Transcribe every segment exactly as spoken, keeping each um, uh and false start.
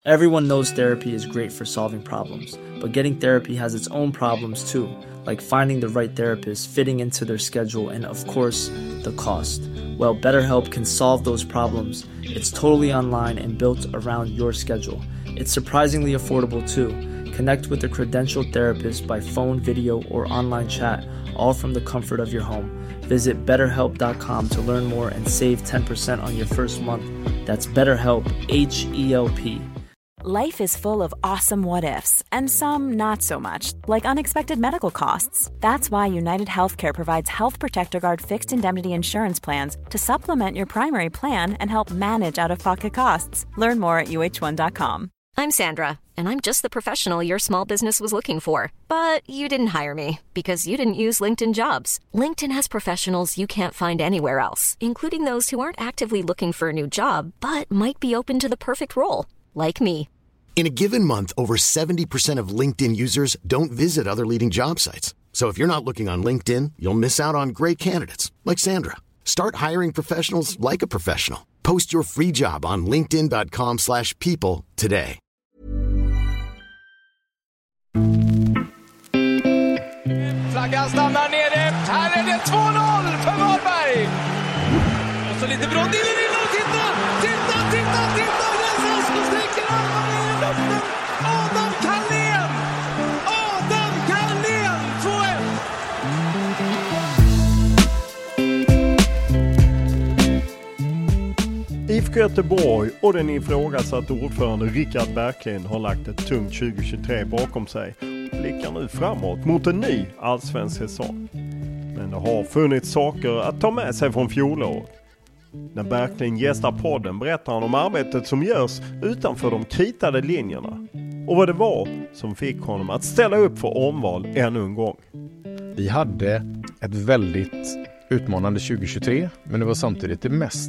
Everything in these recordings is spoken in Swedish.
Everyone knows therapy is great for solving problems, but getting therapy has its own problems too, like finding the right therapist, fitting into their schedule, and of course, the cost. Well, BetterHelp can solve those problems. It's totally online and built around your schedule. It's surprisingly affordable too. Connect with a credentialed therapist by phone, video, or online chat, all from the comfort of your home. Visit better help dot com to learn more and save ten percent on your first month. That's BetterHelp, H E L P. Life is full of awesome what-ifs, and some not so much, like unexpected medical costs. That's why United Healthcare provides Health Protector Guard fixed indemnity insurance plans to supplement your primary plan and help manage out-of-pocket costs. Learn more at U H one dot com. I'm Sandra, and I'm just the professional your small business was looking for. But you didn't hire me, because you didn't use LinkedIn Jobs. LinkedIn has professionals you can't find anywhere else, including those who aren't actively looking for a new job, but might be open to the perfect role, like me. In a given month, over seventy percent of LinkedIn users don't visit other leading job sites. So if you're not looking on LinkedIn, you'll miss out on great candidates like Sandra. Start hiring professionals like a professional. Post your free job on linkedin dot com slash people today. Flaggan stannar nere. Här är det två noll för Varberg. Och så lite brått in i lilla och titta. Titta, titta, titta. Så sträcker armarna i luften. Adam Carlén! Adam Carlén! två ett. I F K Göteborg och den ifrågasatte ordförande Rickard Berglind har lagt ett tungt tjugo tjugotre bakom sig och blickar nu framåt mot en ny allsvensk säsong. Men det har funnits saker att ta med sig från fjolåret. När Berglind gästar podden berättar han om arbetet som görs utanför de kritade linjerna och vad det var som fick honom att ställa upp för omval ännu en gång. Vi hade ett väldigt utmanande tjugo tjugotre, men det var samtidigt det mest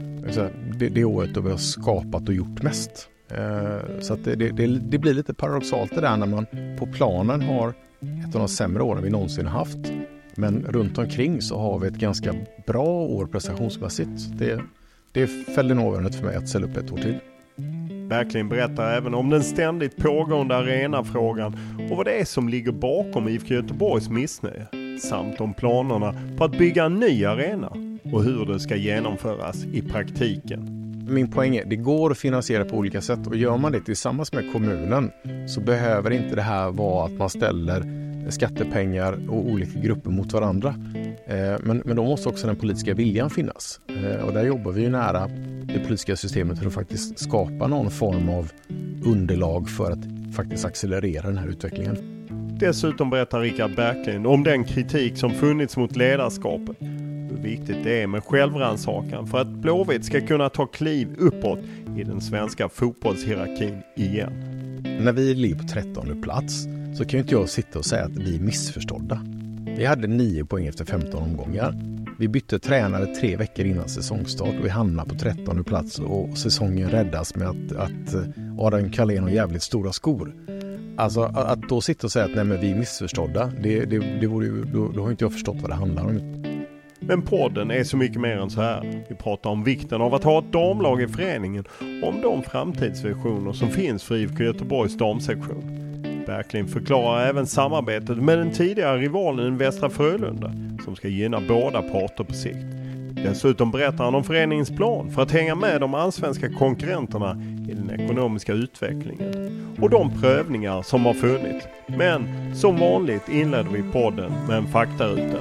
det, det året då vi har skapat och gjort mest. Så att det, det, det blir lite paradoxalt det där när man på planen har ett av de sämre åren vi någonsin har haft. Men runt omkring så har vi ett ganska bra år prestationsmässigt. Det, det fällde nödvändigt för mig att ställa upp ett år till. Berglind berättar även om den ständigt pågående arenafrågan och vad det är som ligger bakom I F K Göteborgs missnöje. Samt om planerna på att bygga en ny arena och hur det ska genomföras i praktiken. Min poäng är, det går att finansiera på olika sätt, och gör man det tillsammans med kommunen så behöver inte det här vara att man ställer skattepengar och olika grupper mot varandra. Men, men då måste också den politiska viljan finnas. Och där jobbar vi ju nära det politiska systemet för att faktiskt skapa någon form av underlag för att faktiskt accelerera den här utvecklingen. Dessutom berättar Rickard Berglind om den kritik som funnits mot ledarskapet. Hur viktigt det är med självrannsakan för att Blåvitt ska kunna ta kliv uppåt i den svenska fotbollshierarkin igen. När vi ligger på trettonde plats så kan ju inte jag sitta och säga att vi är missförstådda. Vi hade nio poäng efter femton omgångar. Vi bytte tränare tre veckor innan säsongstart och vi hamnade på trettonde plats och säsongen räddas med att, att Adam Carlén har jävligt stora skor. Alltså att då sitta och säga att nej, men vi är missförstådda, det, det, det vore ju, då, då har inte jag förstått vad det handlar om. Men podden är så mycket mer än så här. Vi pratar om vikten av att ha ett damlag i föreningen och om de framtidsvisioner som finns för I F K Göteborgs damsektion. Berglind förklarar även samarbetet med den tidigare rivalen Västra Frölunda som ska gynna båda parter på sikt. Dessutom berättar han om föreningens plan för att hänga med de allsvenska konkurrenterna i den ekonomiska utvecklingen och de prövningar som har funnits. Men som vanligt inleder vi podden med en faktaruta.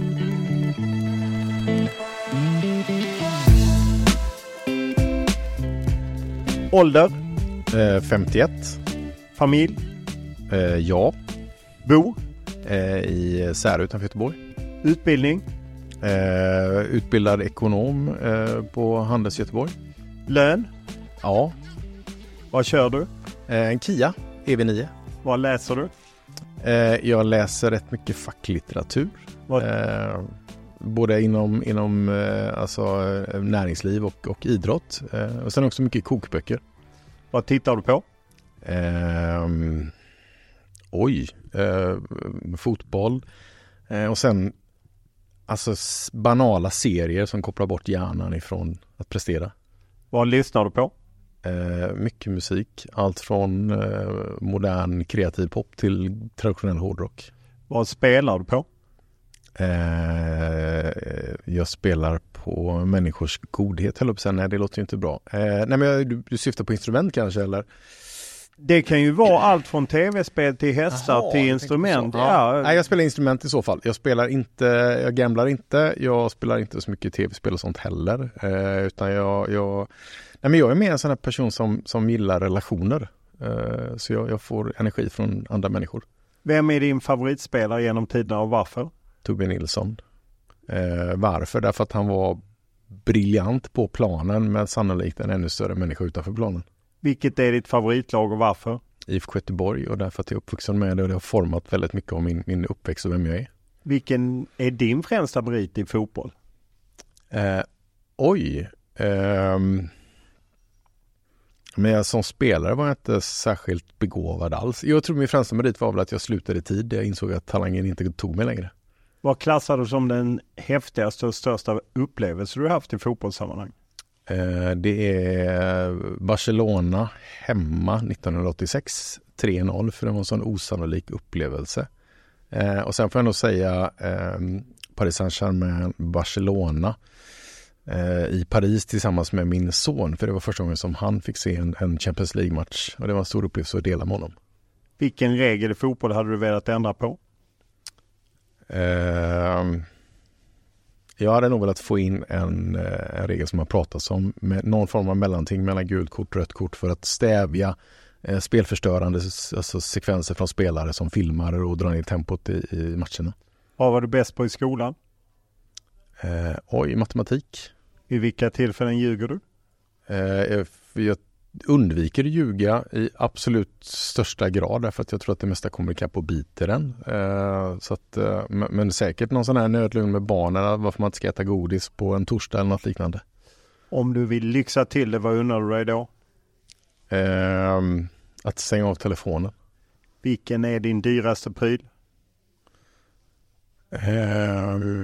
Ålder? Eh, femtioett. Familj? Eh, ja. Bo? Eh, I Särö utanför Göteborg. Utbildning? Eh, utbildad ekonom eh, på Handels Göteborg. Lön? Ja. Vad kör du? Eh, en Kia E V nio. Vad läser du? Eh, jag läser rätt mycket facklitteratur. Eh, både inom, inom eh, alltså, näringsliv och, och idrott. Eh, och sen också mycket kokböcker. Vad tittar du på? Eh, oj. Eh, fotboll. Eh, och sen alltså banala serier som kopplar bort hjärnan ifrån att prestera. Vad lyssnar du på? Eh, mycket musik. Allt från eh, modern kreativ pop till traditionell hårdrock. Vad spelar du på? Eh, jag spelar på människors godhet. Höll upp sen. Nej, det låter ju inte bra. Eh, nej, men jag, du, du syftar på instrument kanske, eller? Det kan ju vara allt från tv-spel till hästar. Aha, till instrument. Ja. Ja. Nej, jag spelar instrument i så fall. Jag spelar inte, jag gamblar inte. Jag spelar inte så mycket tv-spel och sånt heller. Eh, utan jag, jag, nej, men jag är mer en sån här person som, som gillar relationer. Eh, så jag, jag får energi från andra människor. Vem är din favoritspelare genom tiderna och varför? Torbjörn Nilsson. Eh, varför? Därför att han var briljant på planen, men sannolikt en ännu större människa utanför planen. Vilket är ditt favoritlag och varför? I F K Göteborg, och därför att jag är uppvuxen med det, och det har format väldigt mycket av min, min uppväxt och vem jag är. Vilken är din främsta merit i fotboll? Eh, oj. Eh, men jag, som spelare var jag inte särskilt begåvad alls. Jag tror min främsta merit var väl att jag slutade i tid. Jag insåg att talangen inte tog mig längre. Vad klassar du som den häftigaste och största upplevelse du haft i fotbollssammanhang? Det är Barcelona hemma nittonhundraåttiosex, tre noll, för det var en sån osannolik upplevelse. Och sen får jag nog säga Paris Saint-Germain, Barcelona i Paris tillsammans med min son, för det var första gången som han fick se en, en Champions League-match, och det var en stor upplevelse att dela med honom. Vilken regel i fotboll hade du velat ändra på? Uh, jag hade nog velat få in en, en regel som har pratats om, med någon form av mellanting mellan gult kort och rött kort, för att stävja eh, spelförstörande alltså sekvenser från spelare som filmar och drar ner tempot i, i matcherna. Vad var du bäst på i skolan? Uh, oj, matematik. I vilka tillfällen ljuger du? Uh, jag undviker att ljuga i absolut största grad, därför att jag tror att det mesta kommer ikapp och biter den. Uh, så att, uh, men, men säkert någon sån här nödlugn med barnen, varför man inte ska äta godis på en torsdag eller något liknande. Om du vill lyxa till det, vad undrar du dig då? Uh, att stänga av telefonen. Vilken är din dyraste pryl? Uh,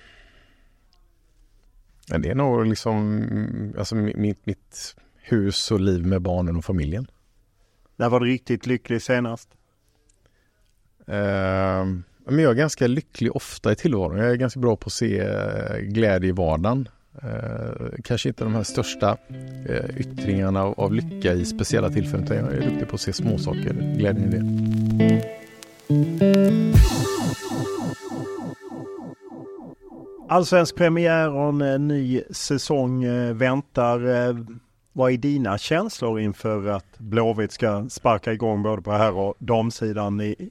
det är nog liksom alltså mitt, mitt hus och liv med barnen och familjen. När var du riktigt lycklig senast? Uh, men jag är ganska lycklig ofta i tillvaron. Jag är ganska bra på att se uh, glädje i vardagen. Uh, kanske inte de här största uh, yttringarna av, av lycka i speciella tillfällen, utan jag är duktig på att se små saker, glädjen i det. Allsvensk premiär och en ny säsong väntar. Vad är dina känslor inför att Blåvitt ska sparka igång både på här och damsidan? I...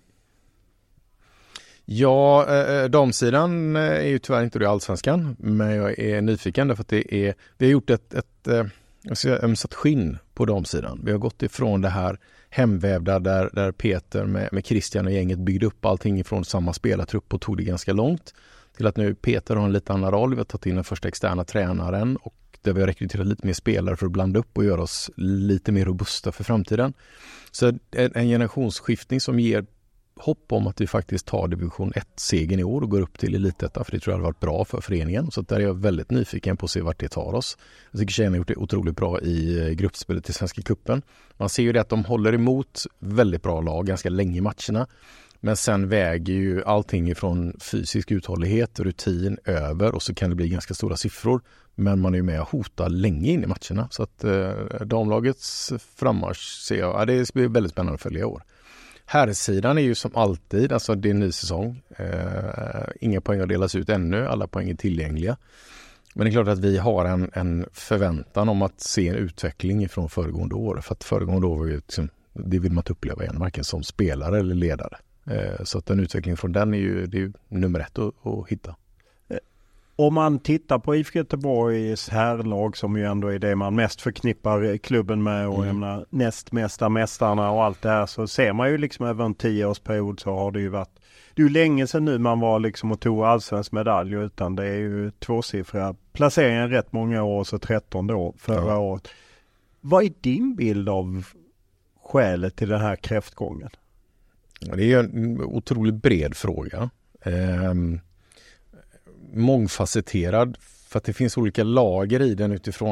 Ja, eh, damsidan är ju tyvärr inte det allsvenskan, men jag är nyfiken därför att det är, vi har gjort ett, ett eh, jag ska säga, ömsat skinn på damsidan. Vi har gått ifrån det här hemvävda där, där Peter med, med Christian och gänget byggde upp allting ifrån samma spelartrupp och tog det ganska långt, till att nu Peter har en lite annan roll. Vi har tagit in den första externa tränaren, och där vi har rekryterat lite mer spelare för att blanda upp och göra oss lite mer robusta för framtiden. Så en, en generationsskiftning som ger hopp om att vi faktiskt tar division ett-segern i år och går upp till elitetta, för det tror jag har varit bra för föreningen. Så där är jag väldigt nyfiken på att se vart det tar oss. Jag tycker tjejerna har gjort det otroligt bra i gruppspelet till Svenska cupen. Man ser ju det att de håller emot väldigt bra lag ganska länge i matcherna. Men sen väger ju allting ifrån fysisk uthållighet, rutin över, och så kan det bli ganska stora siffror. Men man är ju med och hotar länge in i matcherna. Så att eh, damlagets frammarsch ser jag, ja, det ska bli väldigt spännande att följa i år. Herrsidan är ju som alltid, alltså det är en ny säsong. Eh, inga poäng har delats ut ännu, alla poäng är tillgängliga. Men det är klart att vi har en, en förväntan om att se en utveckling från föregående år. För att föregående år var ju liksom, det vill man inte uppleva igen, varken som spelare eller ledare. Eh, så att den utvecklingen från den är ju, det är ju nummer ett att, att hitta. Om man tittar på I F K Göteborgs herrlag, som ju ändå är det man mest förknippar klubben med, och mm. menar, nästmästa mästarna och allt det här, så ser man ju liksom över en tioårsperiod så har det ju varit, det är ju länge sedan nu man var liksom och tog allsvensk medalj, utan det är ju tvåsiffriga placeringar rätt många år, så tretton år förra ja. året. Vad är din bild av skälet till den här kräftgången? Det är ju en otroligt bred fråga. Ehm mångfacetterad, för att det finns olika lager i den utifrån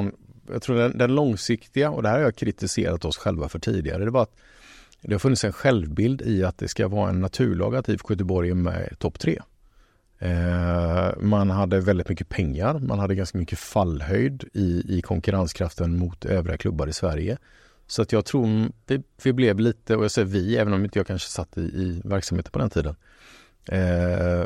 jag tror den, den långsiktiga, och det här har jag kritiserat oss själva för tidigare, det var att det har funnits en självbild i att det ska vara en naturlag att I F K Göteborg är med topp tre. Eh, man hade väldigt mycket pengar, man hade ganska mycket fallhöjd i, i konkurrenskraften mot övriga klubbar i Sverige. Så att jag tror vi, vi blev lite, och jag säger vi, även om inte jag kanske satt i, i verksamheten på den tiden, eh,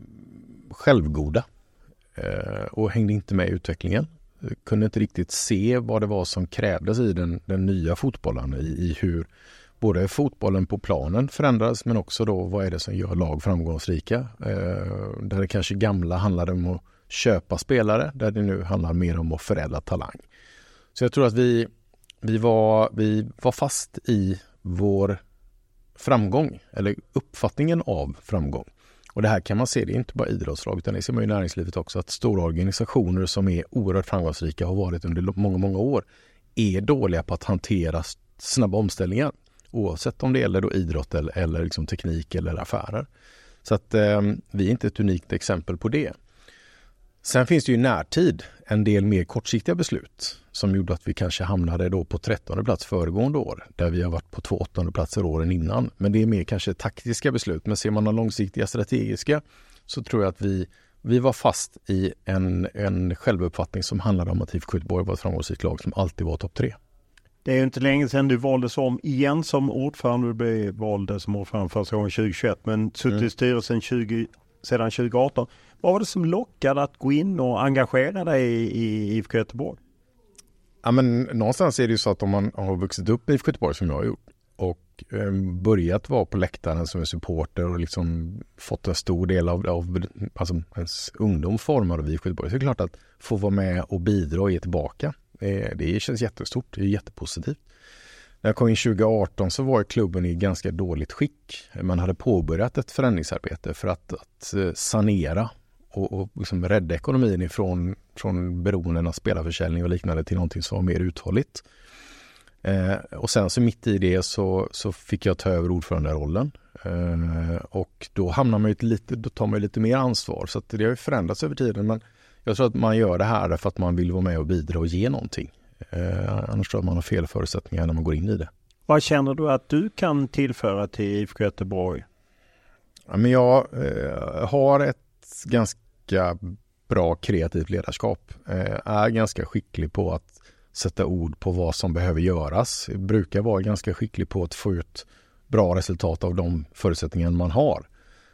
självgoda eh, och hängde inte med i utvecklingen. Kunde inte riktigt se vad det var som krävdes i den, den nya fotbollen, i, i hur både fotbollen på planen förändras, men också då vad är det som gör lag framgångsrika. Eh, där det kanske gamla handlade om att köpa spelare, där det nu handlar mer om att förädla talang. Så jag tror att vi, vi, var, vi var fast i vår framgång, eller uppfattningen av framgång. Och det här kan man se, det är inte bara idrottslag utan det ser man i näringslivet också, att stora organisationer som är oerhört framgångsrika har varit under många, många år är dåliga på att hantera snabba omställningar. Oavsett om det gäller då idrott eller, eller liksom teknik eller affärer. Så att eh, vi är inte ett unikt exempel på det. Sen finns det ju i närtid en del mer kortsiktiga beslut som gjorde att vi kanske hamnade då på trettonde plats föregående år, där vi har varit på två åttonde platser åren innan. Men det är mer kanske taktiska beslut. Men ser man de långsiktiga strategiska så tror jag att vi, vi var fast i en, en självuppfattning som handlade om att I F K Göteborg var ett framgångsrikt lag som alltid var topp tre. Det är ju inte länge sedan du valdes om igen som ordförande. Du blev vald som ordförande första gången tjugohundratjugoett, men suttit i styrelsen tjugo, sedan tjugoarton. Vad var det som lockade att gå in och engagera dig i, i I F K Göteborg? Ja, men någonstans är det ju så att om man har vuxit upp i I F K Göteborg som jag har gjort och eh, börjat vara på läktaren som en supporter och liksom fått en stor del av, av alltså ens ungdom formar av I F K Göteborg, så är det klart att få vara med och bidra och ge tillbaka. Det, det känns jättestort, det är jättepositivt. När jag kom in tjugoarton så var klubben i ganska dåligt skick. Man hade påbörjat ett förändringsarbete för att, att sanera och, och liksom rädda ekonomin ifrån från beroenden av spelarförsäljning och liknande till någonting som var mer uthålligt. Eh, och sen så mitt i det så, så fick jag ta över ordföranderollen. Eh, och då hamnar man ju lite, då tar man ju lite mer ansvar. Så att det har ju förändrats över tiden, men jag tror att man gör det här för att man vill vara med och bidra och ge någonting. Eh, annars tror jag att man har fel förutsättningar när man går in i det. Vad känner du att du kan tillföra till I F K Göteborg? Ja, men jag eh, har ett ganska bra kreativt ledarskap. Eh, är ganska skicklig på att sätta ord på vad som behöver göras. Jag brukar vara ganska skicklig på att få ut bra resultat av de förutsättningar man har.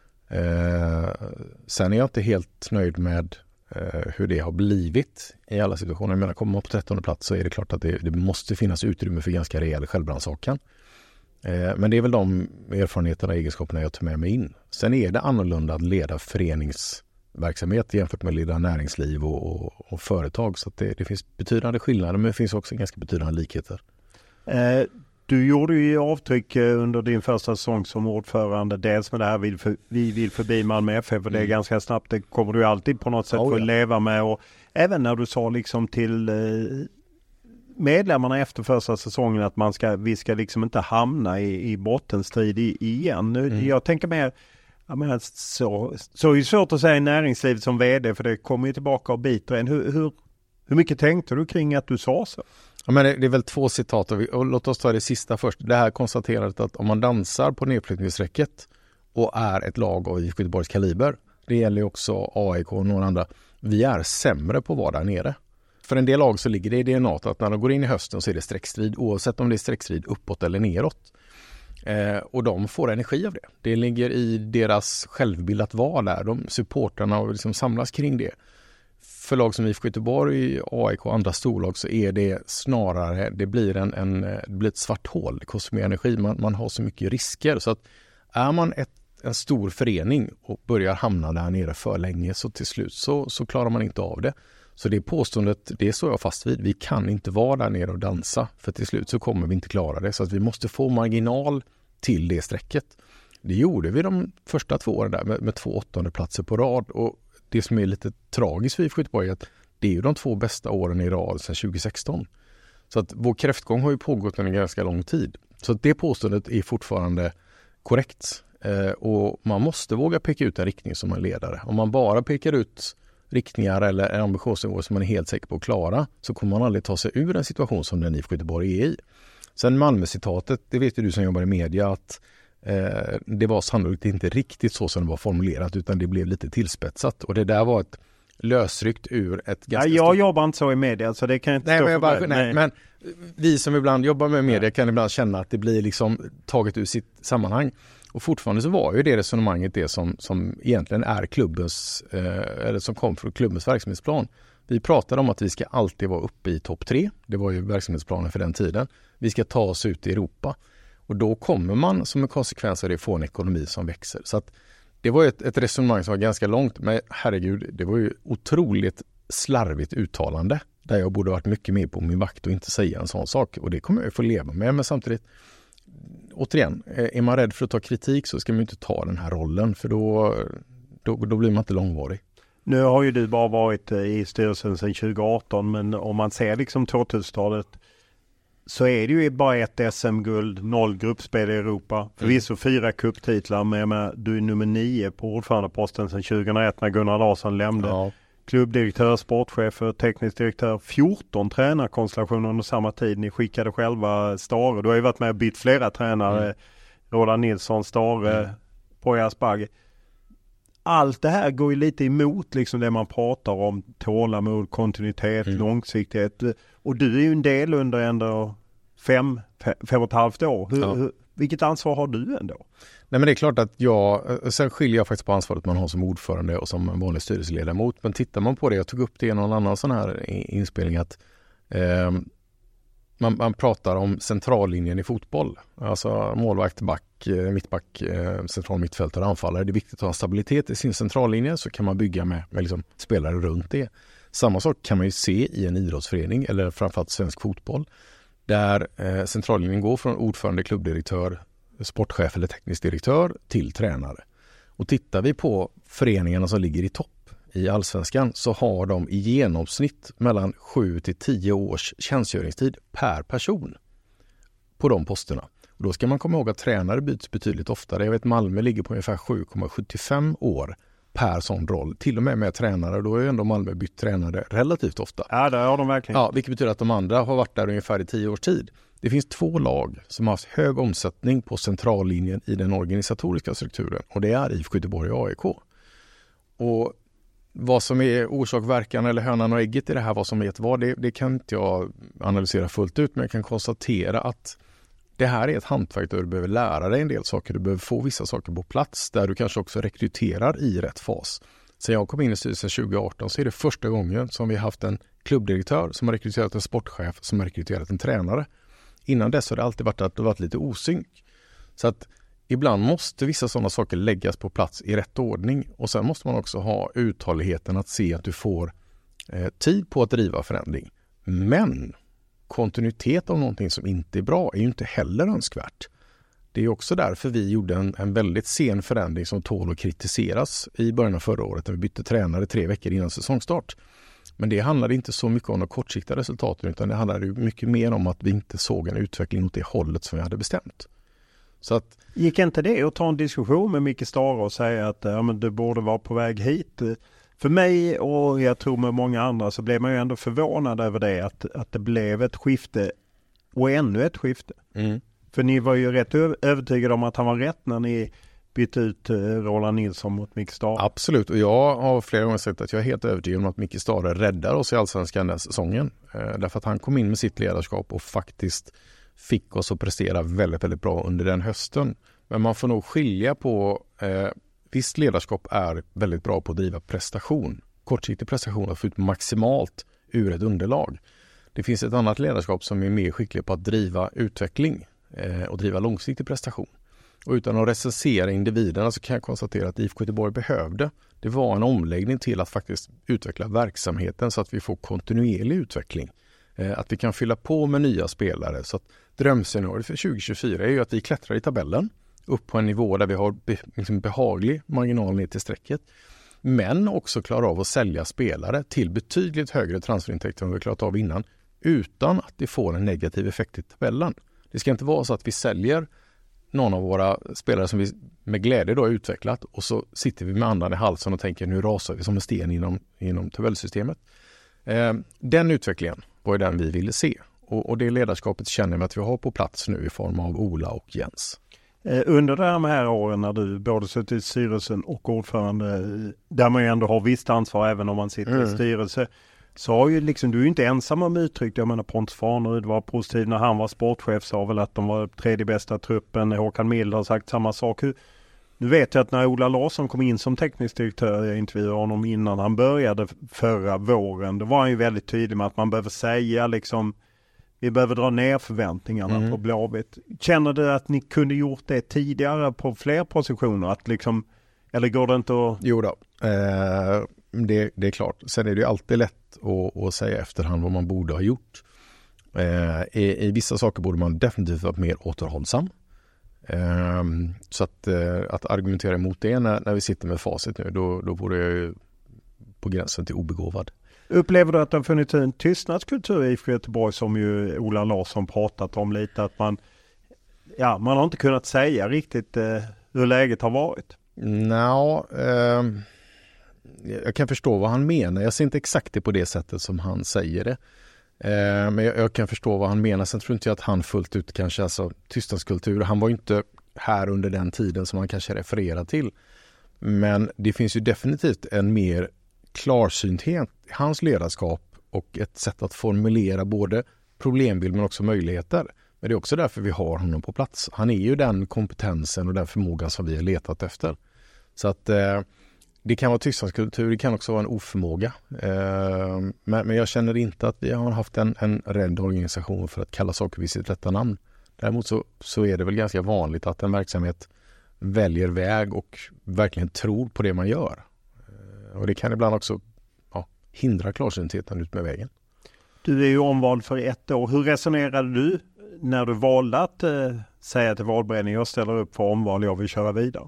Eh, sen är jag inte helt nöjd med hur det har blivit i alla situationer. Jag menar, kommer man på trettonde plats så är det klart att det, det måste finnas utrymme för ganska rejäl självrannsakan. Eh, men det är väl de erfarenheterna och egenskaperna jag tar med mig in. Sen är det annorlunda att leda föreningsverksamhet jämfört med att leda näringsliv och, och, och företag. Så att det, det finns betydande skillnader, men det finns också ganska betydande likheter. Eh, du gjorde ju avtryck under din första säsong som ordförande, dels med det här vi, för, vi vill förbi Malmö F F, för det är mm. ganska snabbt, det kommer du alltid på något sätt oh, få ja. leva med, och även när du sa liksom till eh, medlemmarna efter första säsongen att man ska, vi ska liksom inte hamna i, i bottenstrid i, igen. Mm. Jag tänker mer, jag menar, så, så är det svårt att säga i näringslivet som vd, för det kommer ju tillbaka och biter en. Hur, hur, hur mycket tänkte du kring att du sa så? Ja, men det, det är väl två citat, och, vi, och låt oss ta det sista först. Det här konstaterat att om man dansar på nedflyttningsräcket och är ett lag av I F K Göteborgs kaliber, det gäller ju också A I K och några andra, vi är sämre på att vara där nere. För en del lag så ligger det i D N A att när de går in i hösten så är det sträckstrid, oavsett om det är sträckstrid uppåt eller neråt. Eh, och de får energi av det. Det ligger i deras självbild att vara där. De supportarna och liksom samlas kring det. För lag som I F K Göteborg, A I K och andra storlag så är det snarare, det blir, en, en, det blir ett svart hål. Det kostar mer energi, man, man har så mycket risker. Så att är man ett, en stor förening och börjar hamna där nere för länge, så till slut så, så klarar man inte av det. Så det påståendet, det står jag fast vid. Vi kan inte vara där nere och dansa, för till slut så kommer vi inte klara det. Så att vi måste få marginal till det strecket. Det gjorde vi de första två åren där med, med två åttonde platser på rad. Och det som är lite tragiskt för I F K Göteborg är att det är ju de två bästa åren i rad sedan tjugo sexton. Så att vår kräftgång har ju pågått en ganska lång tid. Så att det påståendet är fortfarande korrekt. Eh, och man måste våga peka ut en riktning som en ledare. Om man bara pekar ut riktningar eller ambitionsnivåer som man är helt säker på att klara, så kommer man aldrig ta sig ur en situation som den I F K Göteborg är i. Sen Malmö-citatet, det vet ju du som jobbar i media, att eh, det var sannolikt inte riktigt så som det var formulerat, utan det blev lite tillspetsat. Och det där var ett lösryckt ur ett ganska... Ja, jag stort... jobbar inte så i media, så det kan jag inte nej, stå men för bara, mig. nej, nej, men vi som ibland jobbar med media nej. kan ibland känna att det blir liksom taget ur sitt sammanhang. Och fortfarande så var ju det resonemanget det som, som egentligen är klubbens, eh, eller som kom från klubbens verksamhetsplan. Vi pratade om att vi ska alltid vara uppe i topp tre. Det var ju verksamhetsplanen för den tiden. Vi ska ta oss ut i Europa. Och då kommer man som en konsekvens av det få en ekonomi som växer. Så att det var ett, ett resonemang som var ganska långt. Men herregud, det var ju otroligt slarvigt uttalande. Där jag borde varit mycket mer på min vakt och inte säga en sån sak. Och det kommer jag få leva med. Men samtidigt, återigen, är man rädd för att ta kritik så ska man inte ta den här rollen. För då, då, då blir man inte långvarig. Nu har ju du bara varit i styrelsen sedan tjugo arton, men om man ser liksom tvåtusentalet så är det ju bara ett S M-guld, noll gruppspel i Europa. Förvisso fyra kupptitlar, men jag menar, du är nummer nio på ordförandeposten sedan tjugohundraett när Gunnar Larsson lämnade. Ja. Klubbdirektör, sportchef, teknisk direktör, fjorton tränarkonstellationer under samma tid. Ni skickade själva Stare. Du har ju varit med och bytt flera tränare. Mm. Roland Nilsson, Stare, mm. Poya Asbaghi. Allt det här går ju lite emot liksom det man pratar om. Tålamod, kontinuitet, mm. långsiktighet. Och du är ju en del under ändå fem, fem och ett halvt år. Hur, ja. hur, vilket ansvar har du ändå? Nej, men det är klart att jag, sen skiljer jag faktiskt på ansvaret man har som ordförande och som en vanlig styrelseledamot. Men tittar man på det, jag tog upp det i någon annan sån här inspelning, att eh, man, man pratar om centrallinjen i fotboll. Alltså målvakt, back, mittback, eh, central mittfältare, anfallare. Det är viktigt att ha stabilitet i sin centrallinje, så kan man bygga med, med liksom spelare runt det. Samma sak kan man ju se i en idrottsförening eller framförallt svensk fotboll. Där eh, centrallinjen går från ordförande, klubbdirektör, sportchef eller teknisk direktör till tränare. Och tittar vi på föreningarna som ligger i topp i allsvenskan, så har de i genomsnitt mellan sju till tio års tjänstgöringstid per person på de posterna. Och då ska man komma ihåg att tränare byts betydligt oftare. Jag vet Malmö ligger på ungefär sju komma sjuttiofem år per sån roll. Till och med med tränare, då är ju ändå Malmö bytt tränare relativt ofta. Ja, det har de verkligen. Ja, vilket betyder att de andra har varit där ungefär i tio års tid. Det finns två lag som har haft hög omsättning på centrallinjen i den organisatoriska strukturen, och det är I F K Göteborg och A I K. Och vad som är orsak-verkan eller hönan och ägget i det här, vad som vet vad, det, det kan inte jag analysera fullt ut, men jag kan konstatera att det här är ett hantverk där du behöver lära dig en del saker. Du behöver få vissa saker på plats där du kanske också rekryterar i rätt fas. Sen jag kom in i styrelsen tjugo arton så är det första gången som vi har haft en klubbdirektör som har rekryterat en sportchef som har rekryterat en tränare. Innan dess har det alltid varit att det varit lite osynk. Så att ibland måste vissa sådana saker läggas på plats i rätt ordning. Och sen måste man också ha uthålligheten att se att du får eh, tid på att driva förändring. Men kontinuitet av någonting som inte är bra är ju inte heller önskvärt. Det är också därför vi gjorde en, en väldigt sen förändring som tål att kritiseras i början av förra året när vi bytte tränare tre veckor innan säsongstart. Men det handlade inte så mycket om de kortsiktiga resultaten, utan det handlade mycket mer om att vi inte såg en utveckling åt det hållet som vi hade bestämt. Så att, gick inte det att ta en diskussion med Micke Stare och säga att ja, men du borde vara på väg hit? För mig och jag tror med många andra så blev man ju ändå förvånad över det, att, att det blev ett skifte och ännu ett skifte. Mm. För ni var ju rätt övertygade om att han var rätt när ni bytte ut Roland Nilsson mot Micke Stare. Absolut, och jag har flera gånger sagt att jag är helt övertygad om att Micke Stare räddar oss i allsvenskan den säsongen. Eh, därför att han kom in med sitt ledarskap och faktiskt fick oss att prestera väldigt, väldigt bra under den hösten. Men man får nog skilja på, eh, visst ledarskap är väldigt bra på att driva prestation. Kortsiktig prestation, att få ut maximalt ur ett underlag. Det finns ett annat ledarskap som är mer skicklig på att driva utveckling eh, och driva långsiktig prestation. Och utan att recensera individerna så kan jag konstatera att I F K Göteborg behövde. Det var en omläggning till att faktiskt utveckla verksamheten så att vi får kontinuerlig utveckling. Eh, att vi kan fylla på med nya spelare. Så att drömscenariot för tjugo tjugofyra är ju att vi klättrar i tabellen upp på en nivå där vi har be, liksom behaglig marginal ner till strecket. Men också klarar av att sälja spelare till betydligt högre transferintäkter än vi klarat av innan, utan att det får en negativ effekt i tabellen. Det ska inte vara så att vi säljer någon av våra spelare som vi med glädje då har utvecklat och så sitter vi med andan i halsen och tänker nu rasar vi som en sten inom, inom tabellsystemet. Eh, den utvecklingen var ju den vi ville se och, och det ledarskapet känner vi att vi har på plats nu i form av Ola och Jens. Eh, under de här åren när du både suttit i styrelsen och ordförande, där man ju ändå har visst ansvar även om man sitter mm. i styrelse, så har ju liksom, du är ju inte ensam om uttryckt. Jag menar Pontus Farnerud var positiv när han var sportchef, sa väl att de var tredje bästa truppen. Håkan Mild har sagt samma sak. Nu vet jag att när Ola Larsson kom in som teknisk direktör, jag intervjuade honom innan han började förra våren, då var han ju väldigt tydlig med att man behöver säga liksom, vi behöver dra ner förväntningarna mm. på Blåvitt. Känner du att ni kunde gjort det tidigare på fler positioner? Att liksom, eller går det inte att... Jo då, eh, det, det är klart. Sen är det ju alltid lätt att, att säga efterhand vad man borde ha gjort. Eh, i, I vissa saker borde man definitivt vara mer återhållsam. Eh, så att, eh, att argumentera emot det när, när vi sitter med facit nu, då, då borde jag ju på gränsen till obegåvad. Upplever du att det har funnits en tystnadskultur i Göteborg som ju Ola Larsson pratat om lite, att man, ja, man har inte kunnat säga riktigt eh, hur läget har varit? Nå, eh, jag kan förstå vad han menar. Jag ser inte exakt det på det sättet som han säger det. Eh, men jag, jag kan förstå vad han menar. Sen tror inte jag att han fullt ut kanske, alltså tystnadskultur. Han var ju inte här under den tiden som han kanske refererar till. Men det finns ju definitivt en mer klarsynthet i hans ledarskap och ett sätt att formulera både problembild men också möjligheter. Men det är också därför vi har honom på plats. Han är ju den kompetensen och den förmågan som vi har letat efter. Så att eh, det kan vara tystnadskultur, det kan också vara en oförmåga. Eh, men, men jag känner inte att vi har haft en, en rädd organisation för att kalla saker vid sitt rätta namn. Däremot så, så är det väl ganska vanligt att en verksamhet väljer väg och verkligen tror på det man gör. Och det kan ibland också ja, hindra klarsyntheten ut med vägen. Du är ju omvald för ett år. Hur resonerade du när du valde att eh, säga till valberedningen, jag ställer upp för omval, jag vill köra vidare?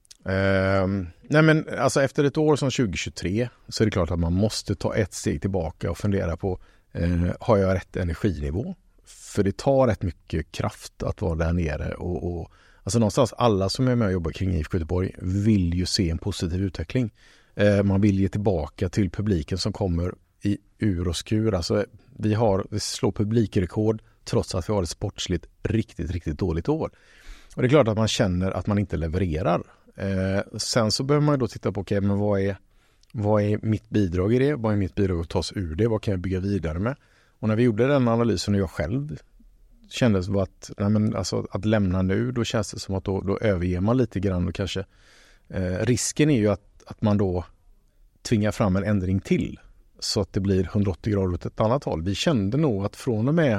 Eh, nej men alltså efter ett år som tjugo tjugotre så är det klart att man måste ta ett steg tillbaka och fundera på eh, har jag rätt energinivå? För det tar rätt mycket kraft att vara där nere och, och alltså någonstans alla som är med och jobbar kring I F K Göteborg vill ju se en positiv utveckling. Man vill ge tillbaka till publiken som kommer i ur och skur. Alltså, vi, har, vi slår publikrekord trots att vi har ett sportsligt riktigt, riktigt dåligt år. Och det är klart att man känner att man inte levererar. Eh, sen så behöver man då titta på okay, men vad, är, vad är mitt bidrag i det? Vad är mitt bidrag att ta sig ur det? Vad kan jag bygga vidare med? Och när vi gjorde den analysen och jag själv kände det att, nej men alltså, att lämna nu, då känns det som att då, då överger man lite grann och kanske eh, risken är ju att att man då tvingar fram en ändring till så att det blir hundraåttio grader åt ett annat håll. Vi kände nog att från och med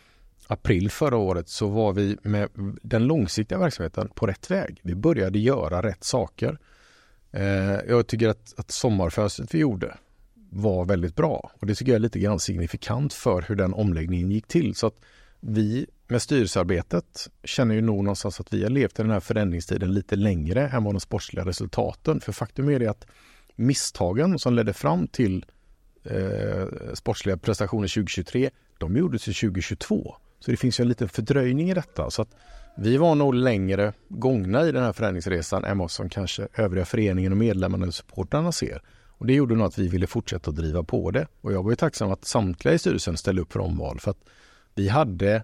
april förra året så var vi med den långsiktiga verksamheten på rätt väg. Vi började göra rätt saker. Eh, jag tycker att, att sommarfönstret vi gjorde var väldigt bra och det tycker jag är lite grann signifikant för hur den omläggningen gick till. Så att vi med styrelsearbetet känner ju nog någonstans att vi har levt i den här förändringstiden lite längre än vad de sportsliga resultaten. För faktum är det att misstagen som ledde fram till eh, sportsliga prestationer tjugo tjugotre, de gjordes i tjugo tjugotvå. Så det finns ju en liten fördröjning i detta. Så att vi var nog längre gångna i den här förändringsresan än vad som kanske övriga föreningen och medlemmarna och supportarna ser. Och det gjorde nog att vi ville fortsätta att driva på det. Och jag var ju tacksam att samtliga i styrelsen ställde upp för omval. För att vi hade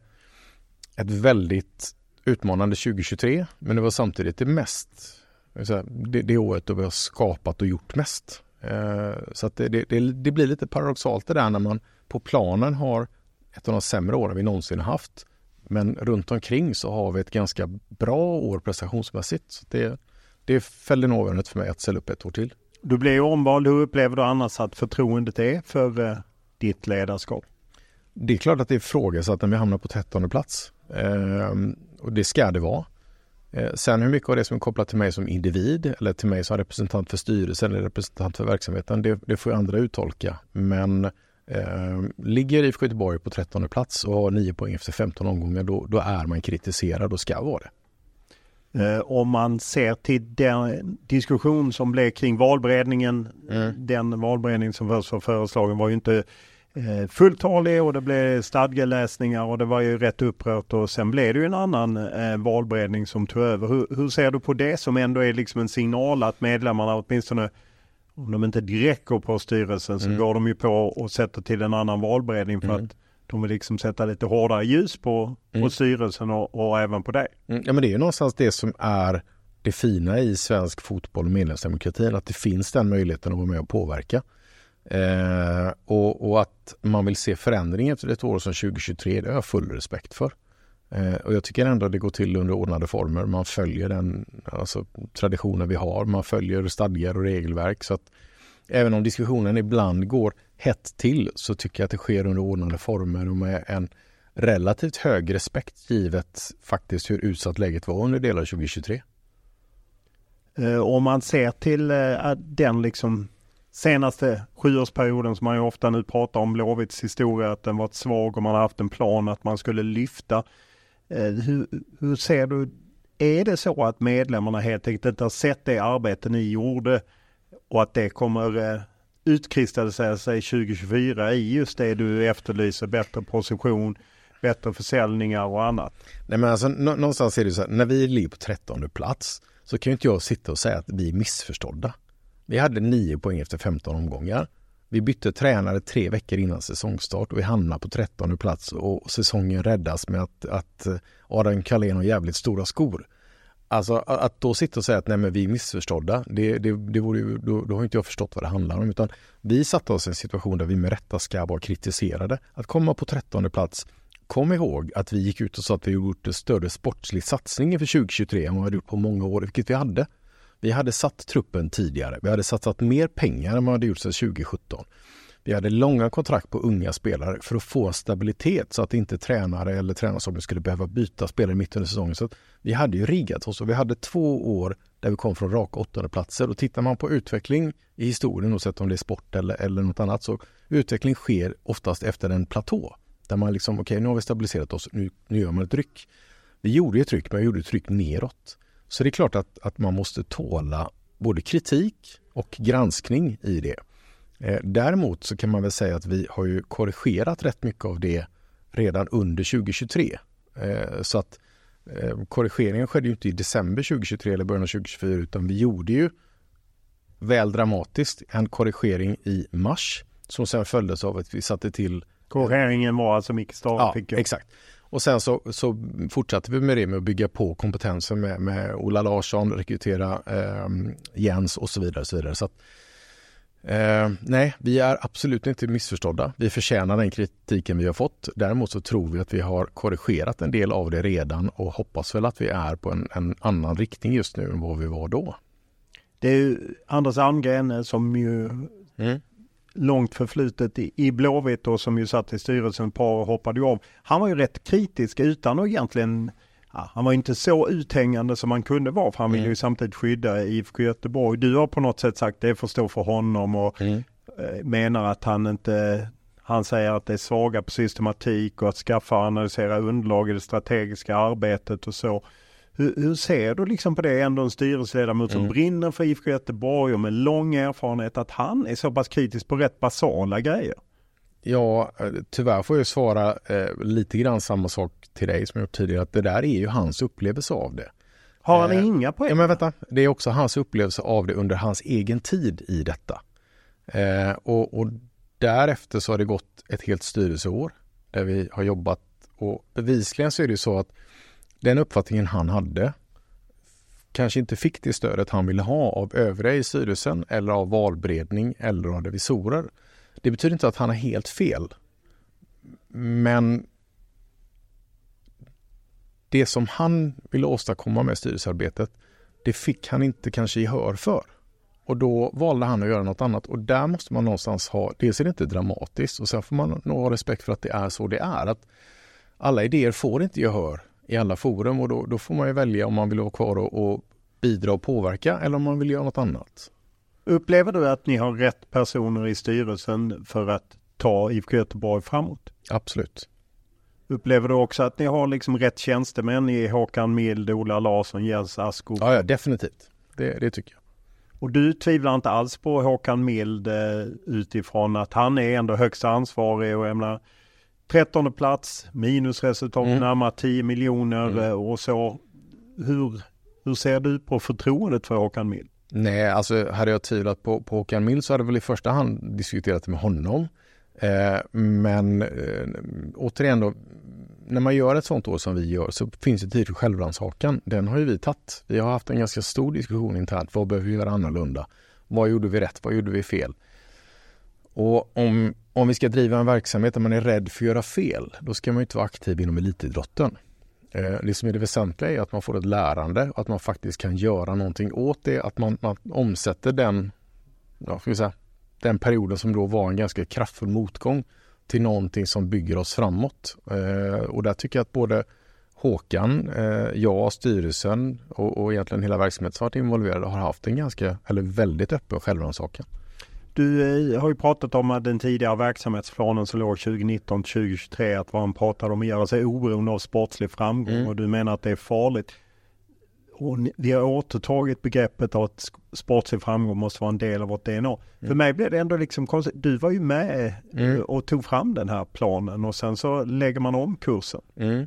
ett väldigt utmanande tjugo tjugotre, men det var samtidigt det mest, det, det året då vi har skapat och gjort mest. Eh, så att det, det, det blir lite paradoxalt det där när man på planen har ett av de sämre åren vi någonsin har haft, men runt omkring så har vi ett ganska bra år prestationsmässigt. Så det, det fällde nödvändigt för mig att ställa upp ett år till. Du blev ju omvald. Hur upplever du annars att förtroendet är för eh, ditt ledarskap? Det är klart att det är frågasatt när vi hamnar på trettonde plats. Eh, och det ska det vara. Eh, sen hur mycket av det som är kopplat till mig som individ eller till mig som representant för styrelsen eller representant för verksamheten, det, det får andra uttolka. Men eh, ligger I F K Göteborg på trettonde plats och har nio poäng efter femton omgångar, då, då är man kritiserad och ska vara det. Eh, om man ser till den diskussion som blev kring valberedningen, mm. den valberedning som först var föreslagen var ju inte eh, fulltalig och det blev stadgeläsningar och det var ju rätt upprört och sen blev det ju en annan eh, valberedning som tog över. Hur, hur ser du på det som ändå är liksom en signal att medlemmarna åtminstone, om de inte direkt går på styrelsen så mm. går de ju på och sätter till en annan valberedning för mm. att de vill liksom sätta lite hårdare ljus på, mm. på styrelsen och, och även på det. Mm, ja, men det är ju någonstans det som är det fina i svensk fotboll och medlemsdemokratin, att det finns den möjligheten att vara med och påverka. Eh, och, och att man vill se förändring efter ett år som tjugo tjugotre, det har jag full respekt för. Eh, och jag tycker ändå att det går till under ordnade former. Man följer den alltså, traditionen vi har, man följer stadgar och regelverk, så att även om diskussionen ibland går hett till så tycker jag att det sker under ordnade former och med en relativt hög respekt givet faktiskt hur utsatt läget var under delar tjugo tjugotre. Eh, om man ser till eh, den liksom senaste sjuårsperioden som man ju ofta nu pratar om Blåvitts historia, att den var svag och man har haft en plan att man skulle lyfta. Eh, hur, hur ser du, är det så att medlemmarna helt enkelt inte har sett det arbete ni gjorde och att det kommer eh, utkristallisera sig tjugo tjugofyra i just det du efterlyser, bättre position, bättre försäljningar och annat? Nej, men alltså nå- någonstans är det så här, när vi ligger på trettonde plats så kan ju inte jag sitta och säga att vi är missförstådda. Vi hade nio poäng efter femton omgångar. Vi bytte tränare tre veckor innan säsongstart och vi hamnade på trettonde plats och säsongen räddas med att, att Adam Carlén har jävligt stora skor. Alltså att då sitta och säga att nej, men vi är missförstådda, det, det, det vore ju, då, då har inte jag förstått vad det handlar om. Utan vi satte oss i en situation där vi med rätta ska vara kritiserade. Att komma på trettonde plats, kom ihåg att vi gick ut och sa att vi gjort en större sportslig satsning för tjugo tjugotre än vad vi hade gjort på många år, vilket vi hade. Vi hade satt truppen tidigare. Vi hade satsat mer pengar än vad vi hade gjort sedan tjugo sjutton. Vi hade långa kontrakt på unga spelare för att få stabilitet så att inte tränare eller tränarstaben skulle behöva byta spelare mitt under säsongen. Så att vi hade ju riggat oss och vi hade två år där vi kom från raka åttonde platser. Och tittar man på utveckling i historien, oavsett om det är sport eller, eller något annat, så utveckling sker oftast efter en platå. Där man liksom, okej, okay, nu har vi stabiliserat oss, nu, nu gör man ett tryck. Vi gjorde ett tryck, men vi gjorde ett tryck neråt. Så det är klart att, att man måste tåla både kritik och granskning i det. Eh, däremot så kan man väl säga att vi har ju korrigerat rätt mycket av det redan under tjugo tjugotre. Eh, så att eh, korrigeringen skedde ju inte i december tjugo tjugotre eller början av tjugo tjugofyra, utan vi gjorde ju väl dramatiskt en korrigering i mars som sen följdes av att vi satte till... Korrigeringen var alltså Micke Stare ja, fick jag. Exakt. Och sen så, så fortsatte vi med det med att bygga på kompetensen med, med Ola Larsson, rekrytera eh, Jens och så vidare. Så vidare. Så att, eh, nej, vi är absolut inte missförstådda. Vi förtjänar den kritiken vi har fått. Däremot så tror vi att vi har korrigerat en del av det redan och hoppas väl att vi är på en, en annan riktning just nu än vad vi var då. Det är ju Anders Almgren som ju... Mm. långt förflutet i, i Blåvitt och som ju satt i styrelsen ett par år och hoppade ju av. Han var ju rätt kritisk utan att egentligen, ja, han var inte så uthängande som man kunde vara, för han ville mm. ju samtidigt skydda I F K Göteborg. Du har på något sätt sagt det får stå för honom och mm. eh, menar att han inte, han säger att det är svaga på systematik och att skaffa och analysera underlag i det strategiska arbetet och så. Hur, hur ser du liksom på det, ändå en styrelseledamot som mm. brinner för I F K Göteborg och med lång erfarenhet, att han är så pass kritisk på rätt basala grejer? Ja, tyvärr får jag svara eh, lite grann samma sak till dig som jag gjort tidigare, att det där är ju hans upplevelse av det. Har han eh, inga poäng? Ja, men vänta, det är också hans upplevelse av det under hans egen tid i detta. Eh, och, och därefter så har det gått ett helt styrelseår där vi har jobbat, och bevisligen så är det så att den uppfattningen han hade kanske inte fick det stödet han ville ha av övriga i styrelsen eller av valberedning eller av revisorer. Det betyder inte att han har helt fel. Men det som han ville åstadkomma med styrelsearbetet, det fick han inte kanske gehör för. Och då valde han att göra något annat. Och där måste man någonstans ha, dels är det inte dramatiskt och sen får man nog ha respekt för att det är så det är. Att alla idéer får inte gehör i alla forum, och då, då får man ju välja om man vill vara kvar och, och bidra och påverka eller om man vill göra något annat. Upplever du att ni har rätt personer i styrelsen för att ta I F K Göteborg framåt? Absolut. Upplever du också att ni har liksom rätt tjänstemän i Håkan Mild, Ola Larsson, Jens Askov? Ja, ja, definitivt. Det, det tycker jag. Och du tvivlar inte alls på Håkan Mild eh, utifrån att han är ändå högst ansvarig och jag menar trettonde plats, minusresultat mm. närmare tio miljoner mm. och så. Hur, hur ser du på förtroendet för Håkan Mild? Nej, alltså hade jag tvivlat på, på Håkan Mild så hade jag väl i första hand diskuterat det med honom. Eh, men eh, återigen då, när man gör ett sånt år som vi gör så finns det tid för självrannsakan. Den har ju vi tagit. Vi har haft en ganska stor diskussion internt. Vad behöver vi göra annorlunda? Vad gjorde vi rätt? Vad gjorde vi fel? Och om, om vi ska driva en verksamhet där man är rädd för att göra fel, då ska man ju inte vara aktiv inom elitidrotten. Eh, det som är det väsentliga är att man får ett lärande och att man faktiskt kan göra någonting åt det. Att man, man omsätter den, ja, ska vi säga, den perioden som då var en ganska kraftfull motgång till någonting som bygger oss framåt. Eh, och där tycker jag att både Håkan, eh, jag, styrelsen och, och egentligen hela verksamheten som varit involverade har haft en ganska, eller väldigt öppen självrannsakan. Du eh, har ju pratat om att den tidigare verksamhetsplanen som låg tjugonitton till tjugohundratjugotre att vad han pratade om att göra sig oberoende av sportslig framgång mm. och du menar att det är farligt. Och vi har återtagit begreppet av att sportslig framgång måste vara en del av vårt D N A. Mm. För mig blev det ändå liksom konstigt. Du var ju med mm. och tog fram den här planen och sen så lägger man om kursen. Mm.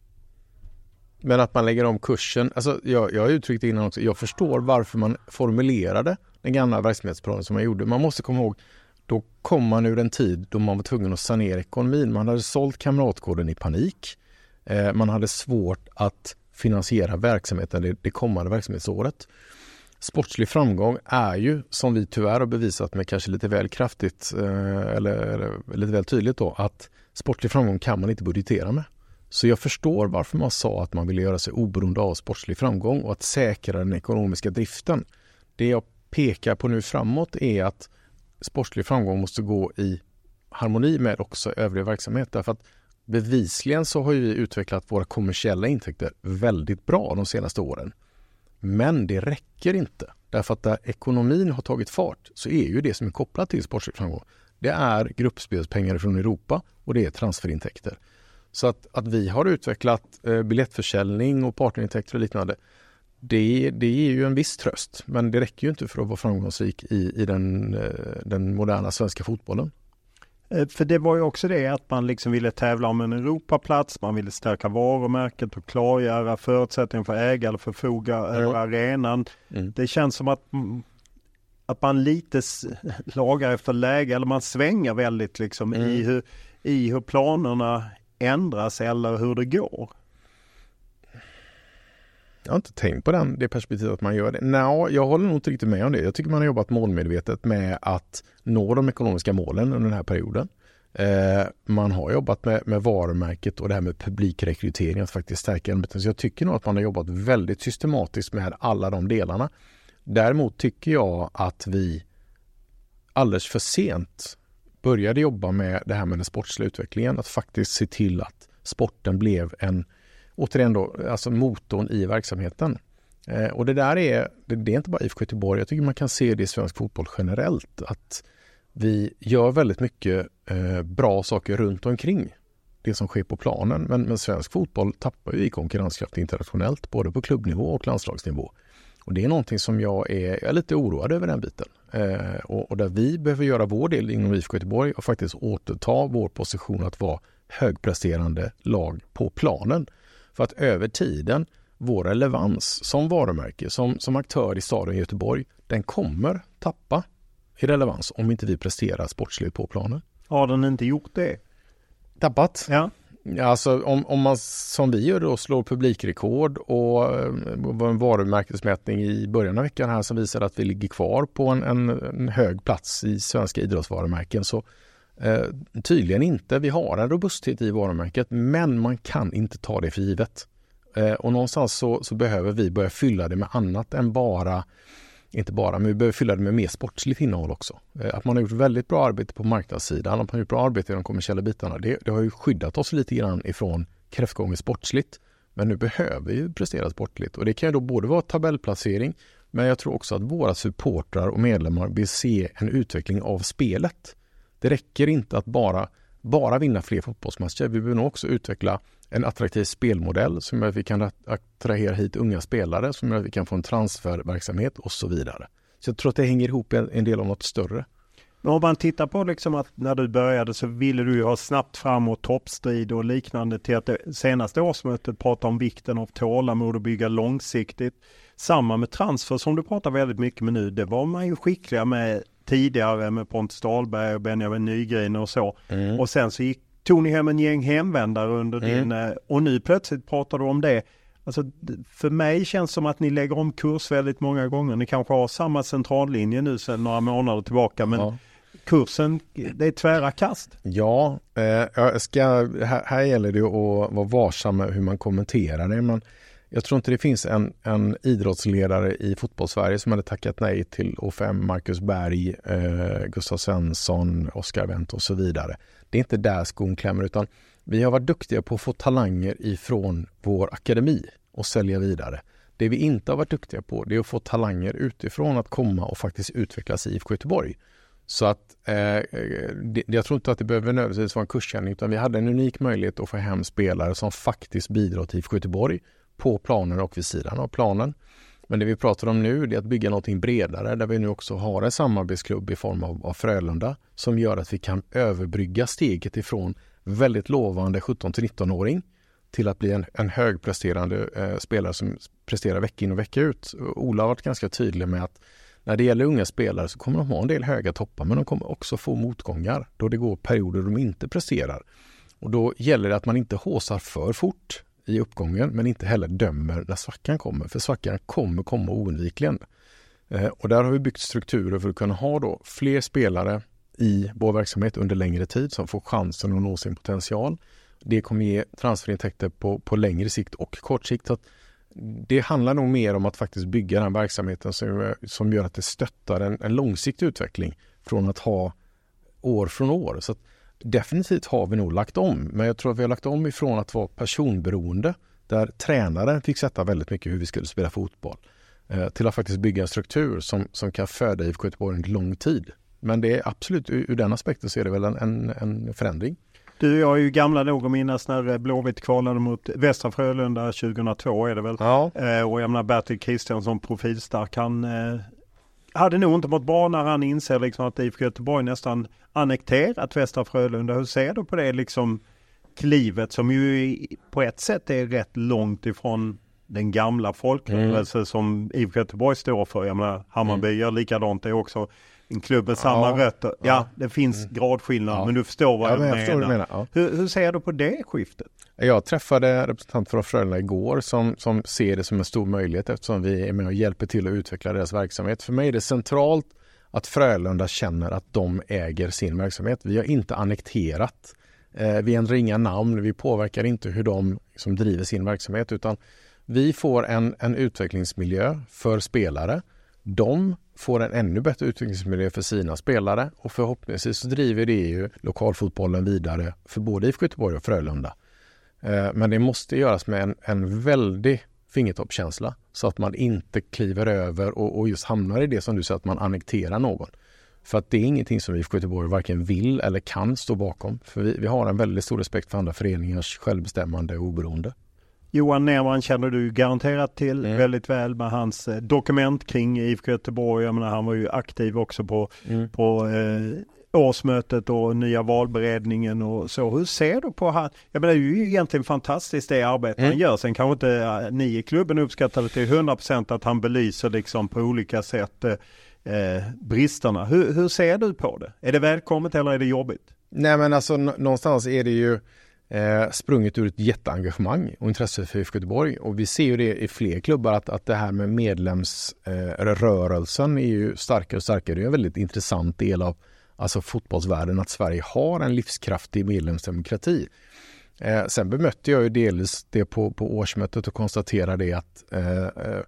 Men att man lägger om kursen, alltså jag, jag har uttryckt det innan också, jag förstår varför man formulerade den gamla verksamhetsplanen som man gjorde. Man måste komma ihåg, då kom man ur en tid då man var tvungen att sanera ekonomin. Man hade sålt Kamratgården i panik. Eh, man hade svårt att finansiera verksamheten det, det kommande verksamhetsåret. Sportslig framgång är ju, som vi tyvärr har bevisat med kanske lite väl kraftigt eh, eller, eller lite väl tydligt då, att sportslig framgång kan man inte budgetera med. Så jag förstår varför man sa att man ville göra sig oberoende av sportslig framgång och att säkra den ekonomiska driften. Det jag pekar på nu framåt är att sportslig framgång måste gå i harmoni med också övriga verksamhet. Därför att bevisligen så har vi utvecklat våra kommersiella intäkter väldigt bra de senaste åren. Men det räcker inte. Därför att där ekonomin har tagit fart så är ju det som är kopplat till sportslig framgång. Det är gruppspelspengar från Europa och det är transferintäkter. Så att, att vi har utvecklat eh, biljettförsäljning och partnerintäkter och liknande, det, det är ju en viss tröst. Men det räcker ju inte för att vara framgångsrik i, i den, eh, den moderna svenska fotbollen. För det var ju också det att man liksom ville tävla om en Europaplats, man ville stärka varumärket och klargöra förutsättningar för äga eller förfoga över mm. arenan. Mm. Det känns som att, att man lite lagar efter läge eller man svänger väldigt liksom mm. i, hur, i hur planerna ändras eller hur det går. Jag har inte tänkt på den, det perspektivet att man gör det. Nej, jag håller nog inte riktigt med om det. Jag tycker man har jobbat målmedvetet med att nå de ekonomiska målen under den här perioden. Eh, man har jobbat med, med varumärket och det här med publikrekrytering, att faktiskt stärka den. Så jag tycker nog att man har jobbat väldigt systematiskt med alla de delarna. Däremot tycker jag att vi alldeles för sent började jobba med det här med den sportsliga utvecklingen. Att faktiskt se till att sporten blev en återigen då, alltså motorn i verksamheten. Eh, och det där är, det, det är inte bara I F K Göteborg. Jag tycker man kan se det i svensk fotboll generellt. Att vi gör väldigt mycket eh, bra saker runt omkring det som sker på planen. Men, men svensk fotboll tappar ju i konkurrenskraft internationellt, både på klubbnivå och landslagsnivå. Och det är någonting som jag är, jag är lite oroad över den biten. Eh, och, och där vi behöver göra vår del inom I F K Göteborg och faktiskt återta vår position att vara högpresterande lag på planen. För att över tiden, vår relevans som varumärke, som, som aktör i staden Göteborg, den kommer tappa i relevans om inte vi presterar sportsligt på planen. Har den inte gjort det? Tappat? Ja. Alltså om, om man som vi gör då slår publikrekord och var en varumärkesmätning i början av veckan här som visar att vi ligger kvar på en, en, en hög plats i svenska idrottsvarumärken, så Eh, tydligen inte. Vi har en robusthet i varumärket, men man kan inte ta det för givet. Eh, och någonstans så, så behöver vi börja fylla det med annat än bara, inte bara, men vi behöver fylla det med mer sportsligt innehåll också. Eh, att man har gjort väldigt bra arbete på marknadssidan, att man har gjort bra arbete i de kommersiella bitarna, det, det har ju skyddat oss lite grann ifrån kräftgången sportsligt. Men nu behöver vi ju prestera sportligt, och det kan ju då både vara tabellplacering, men jag tror också att våra supportrar och medlemmar vill se en utveckling av spelet. Det räcker inte att bara, bara vinna fler fotbollsmatcher. Vi behöver nog också utveckla en attraktiv spelmodell som gör att vi kan attrahera hit unga spelare, som gör att vi kan få en transferverksamhet och så vidare. Så jag tror att det hänger ihop en, en del av något större. Men om man tittar på liksom att när du började så ville du ju ha snabbt framåt toppstrid och liknande, till att det senaste årsmötet pratar om vikten av tålamod och bygga långsiktigt. Samma med transfer som du pratar väldigt mycket med nu, det var man ju skickliga med tidigare med Pontus Dahlberg och Benjamin Nygren och så. Mm. Och sen så gick, tog ni hem en gäng hemvändare under mm. din, och nu plötsligt pratar du om det. Alltså, för mig känns det som att ni lägger om kurs väldigt många gånger. Ni kanske har samma centrallinje nu sedan några månader tillbaka, men ja. Kursen, det är tvära kast. Ja, eh, jag ska, här, här gäller det att vara varsam med hur man kommenterar det. Men jag tror inte det finns en, en idrottsledare i fotbollssverige som hade tackat nej till O fem, Marcus Berg, eh, Gustav Svensson, Oscar Wendt och så vidare. Det är inte där skon klämmer, utan vi har varit duktiga på att få talanger ifrån vår akademi och sälja vidare. Det vi inte har varit duktiga på, det är att få talanger utifrån att komma och faktiskt utvecklas i I F K Göteborg. Så att eh, det, jag tror inte att det behöver nödvändigtvis vara en kursändring, utan vi hade en unik möjlighet att få hem spelare som faktiskt bidrar till I F K Göteborg på planen och vid sidan av planen. Men det vi pratar om nu är att bygga något bredare, där vi nu också har en samarbetsklubb i form av, av Frölunda som gör att vi kan överbrygga steget ifrån väldigt lovande sjutton till nitton-åring till att bli en, en högpresterande eh, spelare som presterar vecka in och vecka ut. Ola har varit ganska tydlig med att när det gäller unga spelare så kommer de ha en del höga toppar, men de kommer också få motgångar då det går perioder de inte presterar. Och då gäller det att man inte håsar för fort i uppgången, men inte heller dömer när svackan kommer, för svackan kommer komma oundvikligen. Eh, och där har vi byggt strukturer för att kunna ha då fler spelare i vår verksamhet under längre tid som får chansen att nå sin potential. Det kommer ge transferintäkter på, på längre sikt och kort sikt. Så att det handlar nog mer om att faktiskt bygga den verksamheten som, som gör att det stöttar en, en långsiktig utveckling från att ha år från år. Så att definitivt har vi nog lagt om, men jag tror att vi har lagt om ifrån att vara personberoende, där tränaren fick sätta väldigt mycket hur vi skulle spela fotboll, eh, till att faktiskt bygga en struktur som, som kan föda I F K Göteborg en lång tid. Men det är absolut, ur, ur den aspekten så är det väl en, en, en förändring. Du, jag är ju gamla nog att minnas när Blåvitt kvalade mot Västra Frölunda tjugohundratvå är det väl. Ja. Eh, och jag menar Bertil Kristiansson, profilstark, han eh, hade nog inte mått bra när han inser liksom att I F K Göteborg nästan annekterat Västra Frölunda. Hur ser du på det liksom klivet som ju på ett sätt är rätt långt ifrån den gamla folkrörelse mm. som I F K Göteborg står för? Jag menar Hammarby mm. gör likadant, det är också en klubb med samma ja, rötter. Ja, ja, det finns mm. gradskillnad, ja. Men du förstår vad ja, jag, jag menar. Vad du menar. Ja. Hur, hur ser du på det skiftet? Jag träffade representanter från Frölunda igår som, som ser det som en stor möjlighet eftersom vi är med och hjälper till att utveckla deras verksamhet. För mig är det centralt att Frölunda känner att de äger sin verksamhet. Vi har inte annekterat. Eh, vi ändrar inga namn. Vi påverkar inte hur de som driver sin verksamhet, utan vi får en, en utvecklingsmiljö för spelare. De får en ännu bättre utvecklingsmiljö för sina spelare och förhoppningsvis så driver det ju lokalfotbollen vidare för både I F K Göteborg och Frölunda. Eh, men det måste göras med en, en väldig fingertoppkänsla så att man inte kliver över och, och just hamnar i det som du säger, att man annekterar någon. För att det är ingenting som I F K Göteborg varken vill eller kan stå bakom. För vi, vi har en väldigt stor respekt för andra föreningars självbestämmande och oberoende. Johan Nerman känner du garanterat till mm. väldigt väl med hans eh, dokument kring I F K Göteborg. Jag menar, han var ju aktiv också på, mm. på eh, årsmötet och nya valberedningen och så. Hur ser du på han? Jag menar, det är ju egentligen fantastiskt det arbete mm. han gör. Sen kanske inte eh, ni i klubben uppskattade till hundra procent att han belyser liksom på olika sätt eh, bristerna. Hur, hur ser du på det? Är det välkommet eller är det jobbigt? Nej, men alltså n- någonstans är det ju Eh, sprunget ur ett jätteengagemang och intresse för I F K Göteborg, och vi ser ju det i fler klubbar att, att det här med medlemsrörelsen eh, är ju starkare och starkare. Det är en väldigt intressant del av alltså fotbollsvärlden att Sverige har en livskraftig medlemsdemokrati. Eh, sen bemötte jag ju delvis det på, på årsmötet och konstaterade det att eh,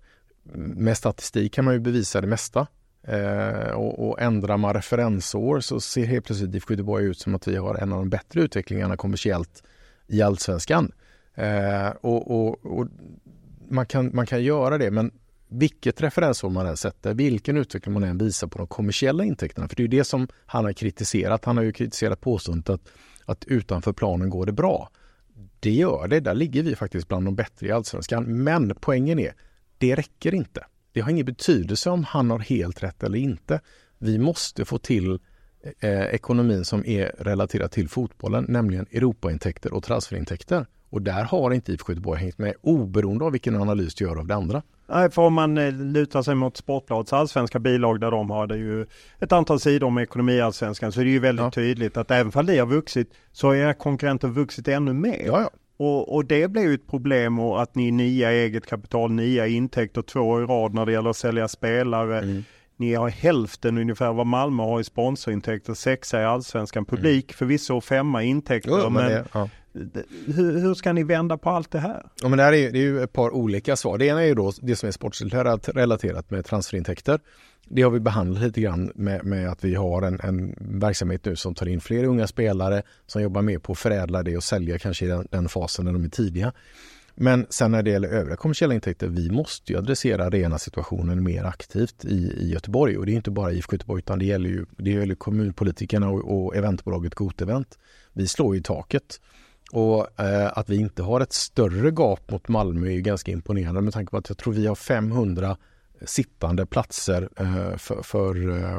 med statistik kan man ju bevisa det mesta. Eh, och, och ändrar man referensår så ser helt plötsligt I F K Göteborg ut som att vi har en av de bättre utvecklingarna kommersiellt i Allsvenskan. Eh, och och, och man, kan, man kan göra det, men vilket referensår man än sätter, vilken utveckling man än visar på de kommersiella intäkterna, för det är ju det som han har kritiserat. Han har ju kritiserat påståendet att, att utanför planen går det bra. Det gör det, där ligger vi faktiskt bland de bättre i Allsvenskan, men poängen är, det räcker inte. det har ingen betydelse om han har helt rätt eller inte. Vi måste få till eh, ekonomin som är relaterad till fotbollen, nämligen Europaintäkter och transferintäkter. Och där har inte I F K Göteborg hängt med, oberoende av vilken analys du gör av det andra. Nej, för om man lutar sig mot Sportbladets allsvenska bilag där de har det ju ett antal sidor om ekonomi allsvenskan, så är det ju väldigt ja. tydligt att även om det har vuxit så har era konkurrenter vuxit ännu mer. Ja, ja. Och, och det blir ju ett problem, och att ni är nya eget kapital, nya intäkter två år i rad när det gäller att sälja spelare. Mm. Ni har hälften ungefär vad Malmö har i sponsorintäkter, sexa i allsvenskan, publik mm. förvisso femma intäkter. Jo, men men det, ja. hur, hur ska ni vända på allt det här? Ja, men det här är, det är ju ett par olika svar. Det ena är ju då det som är sportrelaterat med transferintäkter. Det har vi behandlat lite grann med, med att vi har en, en verksamhet nu som tar in fler unga spelare som jobbar med på att förädla det och sälja kanske i den, den fasen när de är tidiga. Men sen när det gäller övriga kommersiella intäkter, vi måste ju adressera rena situationen mer aktivt i, i Göteborg. Och det är inte bara I F K Göteborg, utan det gäller ju det gäller kommunpolitikerna och, och eventbolaget GoTevent. Vi slår ju taket. Och eh, att vi inte har ett större gap mot Malmö är ju ganska imponerande, med tanke på att jag tror vi har femhundra sittande platser eh, för, för eh,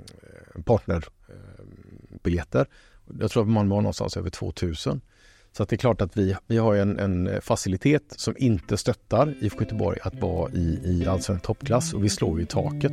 partnerbiljetter. Jag tror att Malmö har någonstans över tvåtusen. Så att det är klart att vi, vi har en, en facilitet som inte stöttar I F K Göteborg att vara i, i allsvensk toppklass, och vi slår ju taket.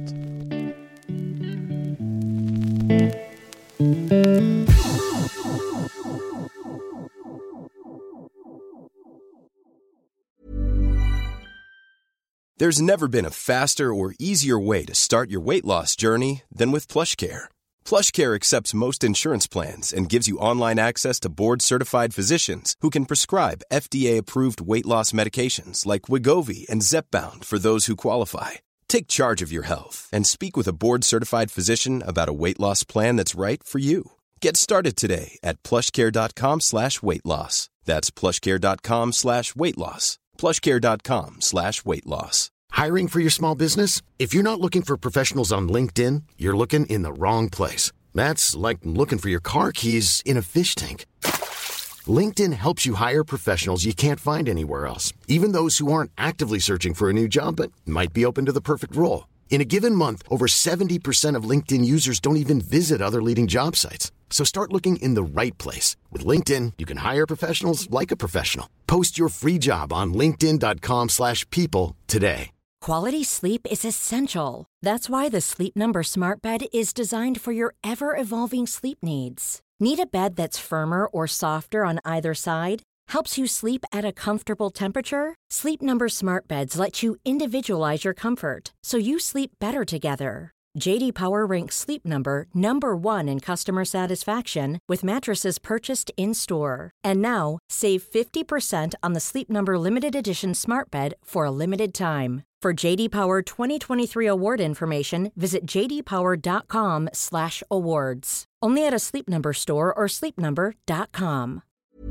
There's never been a faster or easier way to start your weight loss journey than with PlushCare. PlushCare accepts most insurance plans and gives you online access to board-certified physicians who can prescribe F D A-approved weight loss medications like Wegovy and Zepbound for those who qualify. Take charge of your health and speak with a board-certified physician about a weight loss plan that's right for you. Get started today at plushcare.com slash weight loss. That's plushcare.com slash weight loss. plushcare.com slash weight loss. Hiring for your small business? If you're not looking for professionals on LinkedIn, you're looking in the wrong place. That's like looking for your car keys in a fish tank. LinkedIn helps you hire professionals you can't find anywhere else, even those who aren't actively searching for a new job but might be open to the perfect role. In a given month, over seventy percent of LinkedIn users don't even visit other leading job sites. So start looking in the right place. With LinkedIn, you can hire professionals like a professional. Post your free job on linkedin.com slash people today. Quality sleep is essential. That's why the Sleep Number Smart Bed is designed for your ever-evolving sleep needs. Need a bed that's firmer or softer on either side? Helps you sleep at a comfortable temperature? Sleep Number Smart Beds let you individualize your comfort so you sleep better together. J D Power ranks Sleep Number number one in customer satisfaction with mattresses purchased in-store. And now, save fifty percent on the Sleep Number Limited Edition Smart Bed for a limited time. For J D Power twenty twenty-three award information, visit jdpower.com slash awards. Only at a Sleep Number store or sleep number dot com.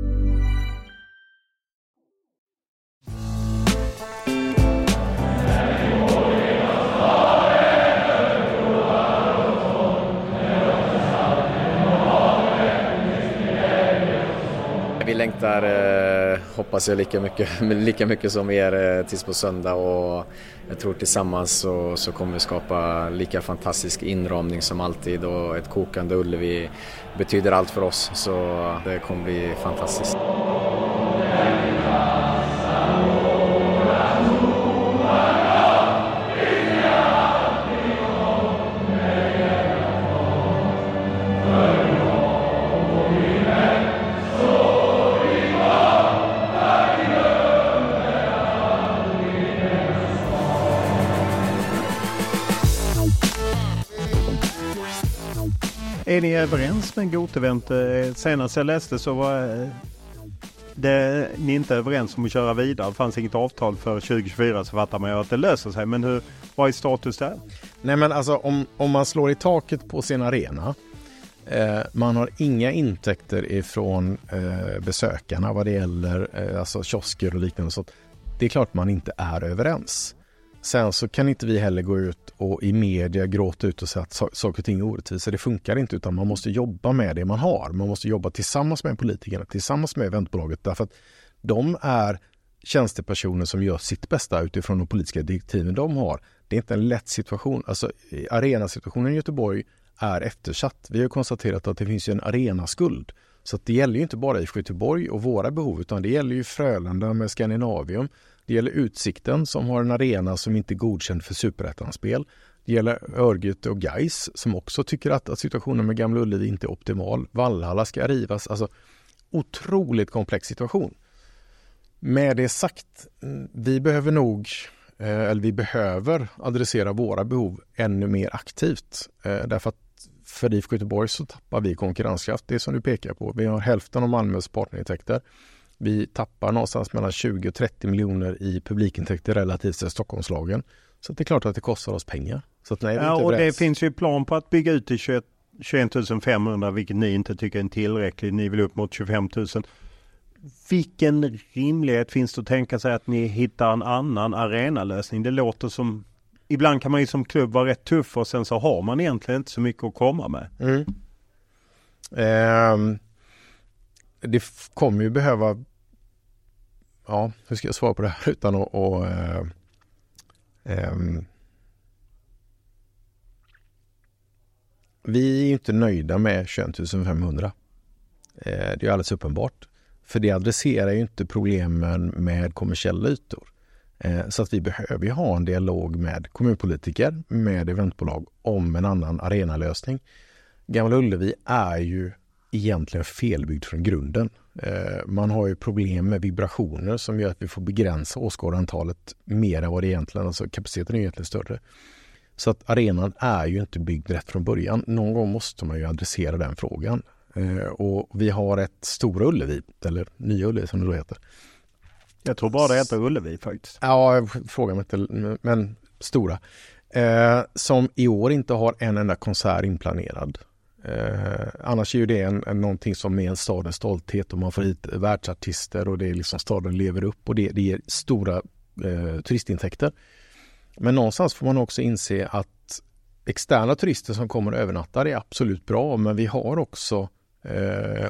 Vi längtar, eh, hoppas jag, lika mycket, lika mycket som er eh, tills på söndag, och jag tror tillsammans så, så kommer vi skapa lika fantastisk inramning som alltid, och ett kokande Ullevi betyder allt för oss, så det kommer bli fantastiskt. Är ni överens med GoTevent? Senast jag läste så var det, ni inte överens om att köra vidare. Det fanns inget avtal för tjugo tjugofyra, så fattar man ju att det löser sig. Men hur, vad är status där? Nej, men alltså om, om man slår i taket på sin arena, eh, man har inga intäkter ifrån eh, besökarna vad det gäller eh, alltså kiosker och liknande, så det är klart man inte är överens. Sen så kan inte vi heller gå ut och i media gråta ut och säga att saker och ting är orättvisa. Det funkar inte, utan man måste jobba med det man har. Man måste jobba tillsammans med politikerna, tillsammans med eventbolaget, därför att de är tjänstepersoner som gör sitt bästa utifrån de politiska direktiven de har. Det är inte en lätt situation. Alltså arenasituationen i Göteborg är eftersatt. Vi har konstaterat att det finns ju en arenaskuld. Så att det gäller ju inte bara I F K Göteborg och våra behov, utan det gäller ju Frölunda med Scandinavium. Det gäller Utsikten som har en arena som inte är godkänd för superettanspel. Det gäller Örgryte och Gais som också tycker att, att situationen med Gamla Ullevi inte är optimal. Vallhalla ska rivas. Alltså otroligt komplex situation. Med det sagt, vi behöver nog, eller vi behöver adressera våra behov ännu mer aktivt. Därför att för I F K Göteborg så tappar vi konkurrenskraft. Det är som du pekar på. Vi har hälften av Malmös partnerintäkter. Vi tappar någonstans mellan tjugo och trettio miljoner i publikintäkter relativt till Stockholmslagen. Så det är klart att det kostar oss pengar. Så att nej, ja, och det finns ju plan på att bygga ut till tjugoett tusen femhundra, vilket ni inte tycker är tillräckligt. Ni vill upp mot tjugofem tusen. Vilken rimlighet finns det att tänka sig att ni hittar en annan arenalösning? Det låter som, ibland kan man ju som klubb vara rätt tuff och sen så har man egentligen inte så mycket att komma med. Mm. Eh, det f- kommer ju behöva, ja, hur ska jag svara på det här utan att och, eh, eh, vi är ju inte nöjda med tjugoett tusen femhundra. Eh, det är ju alldeles uppenbart. För det adresserar ju inte problemen med kommersiella ytor. Eh, så att vi behöver ju ha en dialog med kommunpolitiker, med eventbolag om en annan arenalösning. Gamla Ullevi är ju egentligen felbyggd från grunden. Eh, man har ju problem med vibrationer som gör att vi får begränsa åskådarantalet mer än vad det egentligen, alltså kapaciteten är egentligen större. Så att arenan är ju inte byggd rätt från början. Någon gång måste man ju adressera den frågan. Eh, och vi har ett Stora Ullevi, eller Nya Ullevi som det då heter. Jag tror bara det heter Ullevi faktiskt. Ja, frågar mig inte, men Stora. Eh, som i år inte har en enda konsert inplanerad. Eh, annars är ju det en, en, någonting som är en stadens stolthet och man får hit världsartister och det är liksom staden lever upp och det, det ger stora eh, turistintäkter. Men någonstans får man också inse att externa turister som kommer och övernattar är absolut bra, men vi har också eh,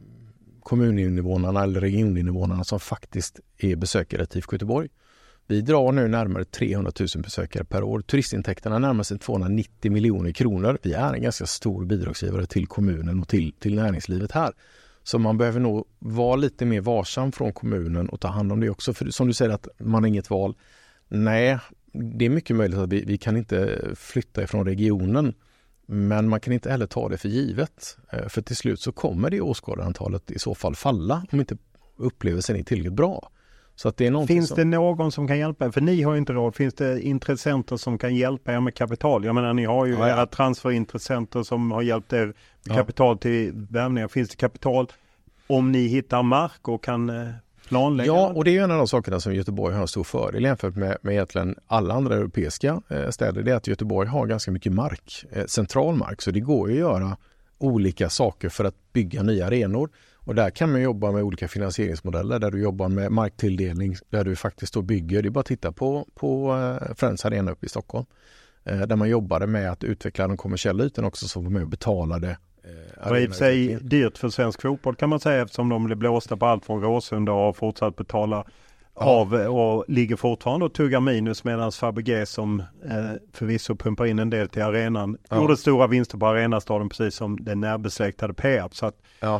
kommuninvånarna eller regioninvånarna som faktiskt är besökare till I F K Göteborg. Vi drar nu närmare trehundratusen besökare per år. Turistintäkterna närmar sig tvåhundranittio miljoner kronor. Vi är en ganska stor bidragsgivare till kommunen och till, till näringslivet här. Så man behöver nog vara lite mer varsam från kommunen och ta hand om det också. För som du säger att man har inget val. Nej, det är mycket möjligt att vi, vi kan inte flytta ifrån regionen. Men man kan inte heller ta det för givet. För till slut så kommer det åskådarantalet i så fall falla om inte upplevelsen är tillräckligt bra. Så att det är finns som... det någon som kan hjälpa er? För ni har ju inte råd. Finns det intressenter som kan hjälpa er med kapital? Jag menar, ni har ju ja, ja. era transferintressenter som har hjälpt er med ja. kapital till värvningar. Finns det kapital om ni hittar mark och kan eh, planlägga? Ja, och det är ju en av de sakerna som Göteborg har en stor fördel jämfört med, med egentligen alla andra europeiska eh, städer. Det är att Göteborg har ganska mycket mark, eh, central mark. Så det går ju att göra olika saker för att bygga nya arenor. Och där kan man jobba med olika finansieringsmodeller där du jobbar med marktilldelning där du faktiskt då bygger. Det är bara att titta på, på Friends Arena uppe i Stockholm. Eh, där man jobbade med att utveckla de kommersiella ytorna också som var med och betalade. Eh, det var i och för sig dyrt för svensk fotboll kan man säga eftersom de blev blåsta på allt från Råsunda och har fortsatt betala ja. av och ligger fortfarande och tuggar minus medan Fabregas som eh, förvisso pumpar in en del till arenan ja. gjorde stora vinster på arenastaden precis som den närbesläktade P A P. Så att ja.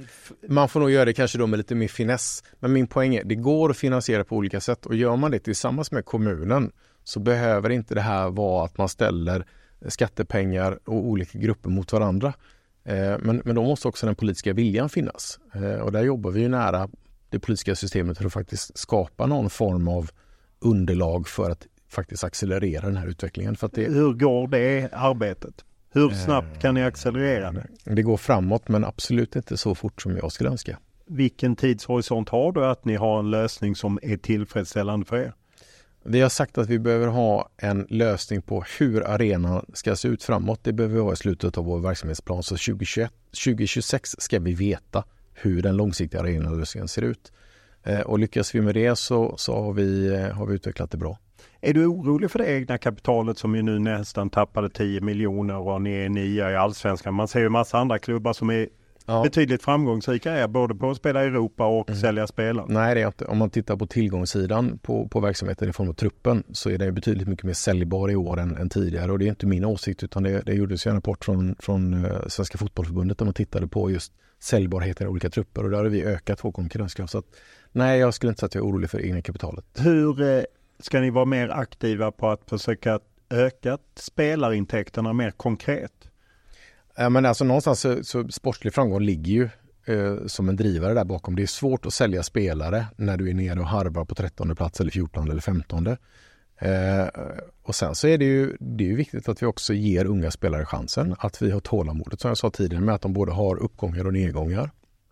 Man får nog göra det kanske då med lite mer finess. Men min poäng är, det går att finansiera på olika sätt. Och gör man det tillsammans med kommunen så behöver inte det här vara att man ställer skattepengar och olika grupper mot varandra. Eh, men, men då måste också den politiska viljan finnas. Eh, och där jobbar vi ju nära det politiska systemet för att faktiskt skapa någon form av underlag för att faktiskt accelerera den här utvecklingen. För att det... Hur går det arbetet? Hur snabbt kan ni accelerera det? Det går framåt men absolut inte så fort som jag skulle önska. Vilken tidshorisont har du att ni har en lösning som är tillfredsställande för er? Vi har sagt att vi behöver ha en lösning på hur arenan ska se ut framåt. Det behöver vi ha i slutet av vår verksamhetsplan. Så tjugohundratjugoett, tjugohundratjugosex ska vi veta hur den långsiktiga arenalösningen ser ut. Och lyckas vi med det så, så har, vi, har vi utvecklat det bra. Är du orolig för det egna kapitalet som ju nu nästan tappade tio miljoner och ni är nya i allsvenskan? Man ser ju massa andra klubbar som är ja. betydligt framgångsrika är både på att spela i Europa och mm. sälja spelare. Nej, det är inte. Om man tittar på tillgångssidan på, på verksamheten i form av truppen så är det betydligt mycket mer säljbar i år än, än tidigare. Och det är inte min åsikt utan det, det gjordes en rapport från, från uh, Svenska fotbollförbundet där man tittade på just säljbarheten i olika trupper och där har vi ökat vår konkurrenskraft. Så att, nej, jag skulle inte säga att jag är orolig för egna kapitalet. Hur eh, ska ni vara mer aktiva på att försöka öka spelarintäkterna mer konkret? Ja, men alltså någonstans så, så sportlig framgång ligger ju eh, som en drivare där bakom. Det är svårt att sälja spelare när du är nere och harvar på trettonde plats eller fjortonde eller femtonde. Eh, och sen så är det ju, det är ju viktigt att vi också ger unga spelare chansen. Att vi har tålamodet som jag sa tidigare med att de både har uppgångar och nedgångar.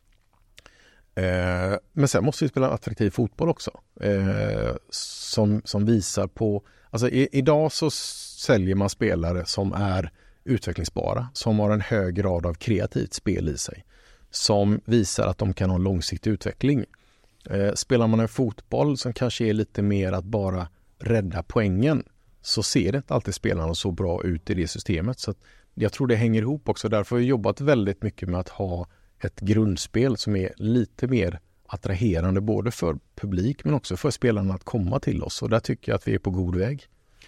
Eh, men sen måste vi spela attraktiv fotboll också. Eh, som, som visar på... Alltså i, idag så säljer man spelare som är utvecklingsbara, som har en hög grad av kreativt spel i sig, som visar att de kan ha en långsiktig utveckling. Eh, spelar man en fotboll som kanske är lite mer att bara rädda poängen så ser det inte alltid spelarna så bra ut i det systemet. Så att jag tror det hänger ihop också. Därför har vi jobbat väldigt mycket med att ha ett grundspel som är lite mer attraherande både för publik men också för spelarna att komma till oss. Och där tycker jag att vi är på god väg.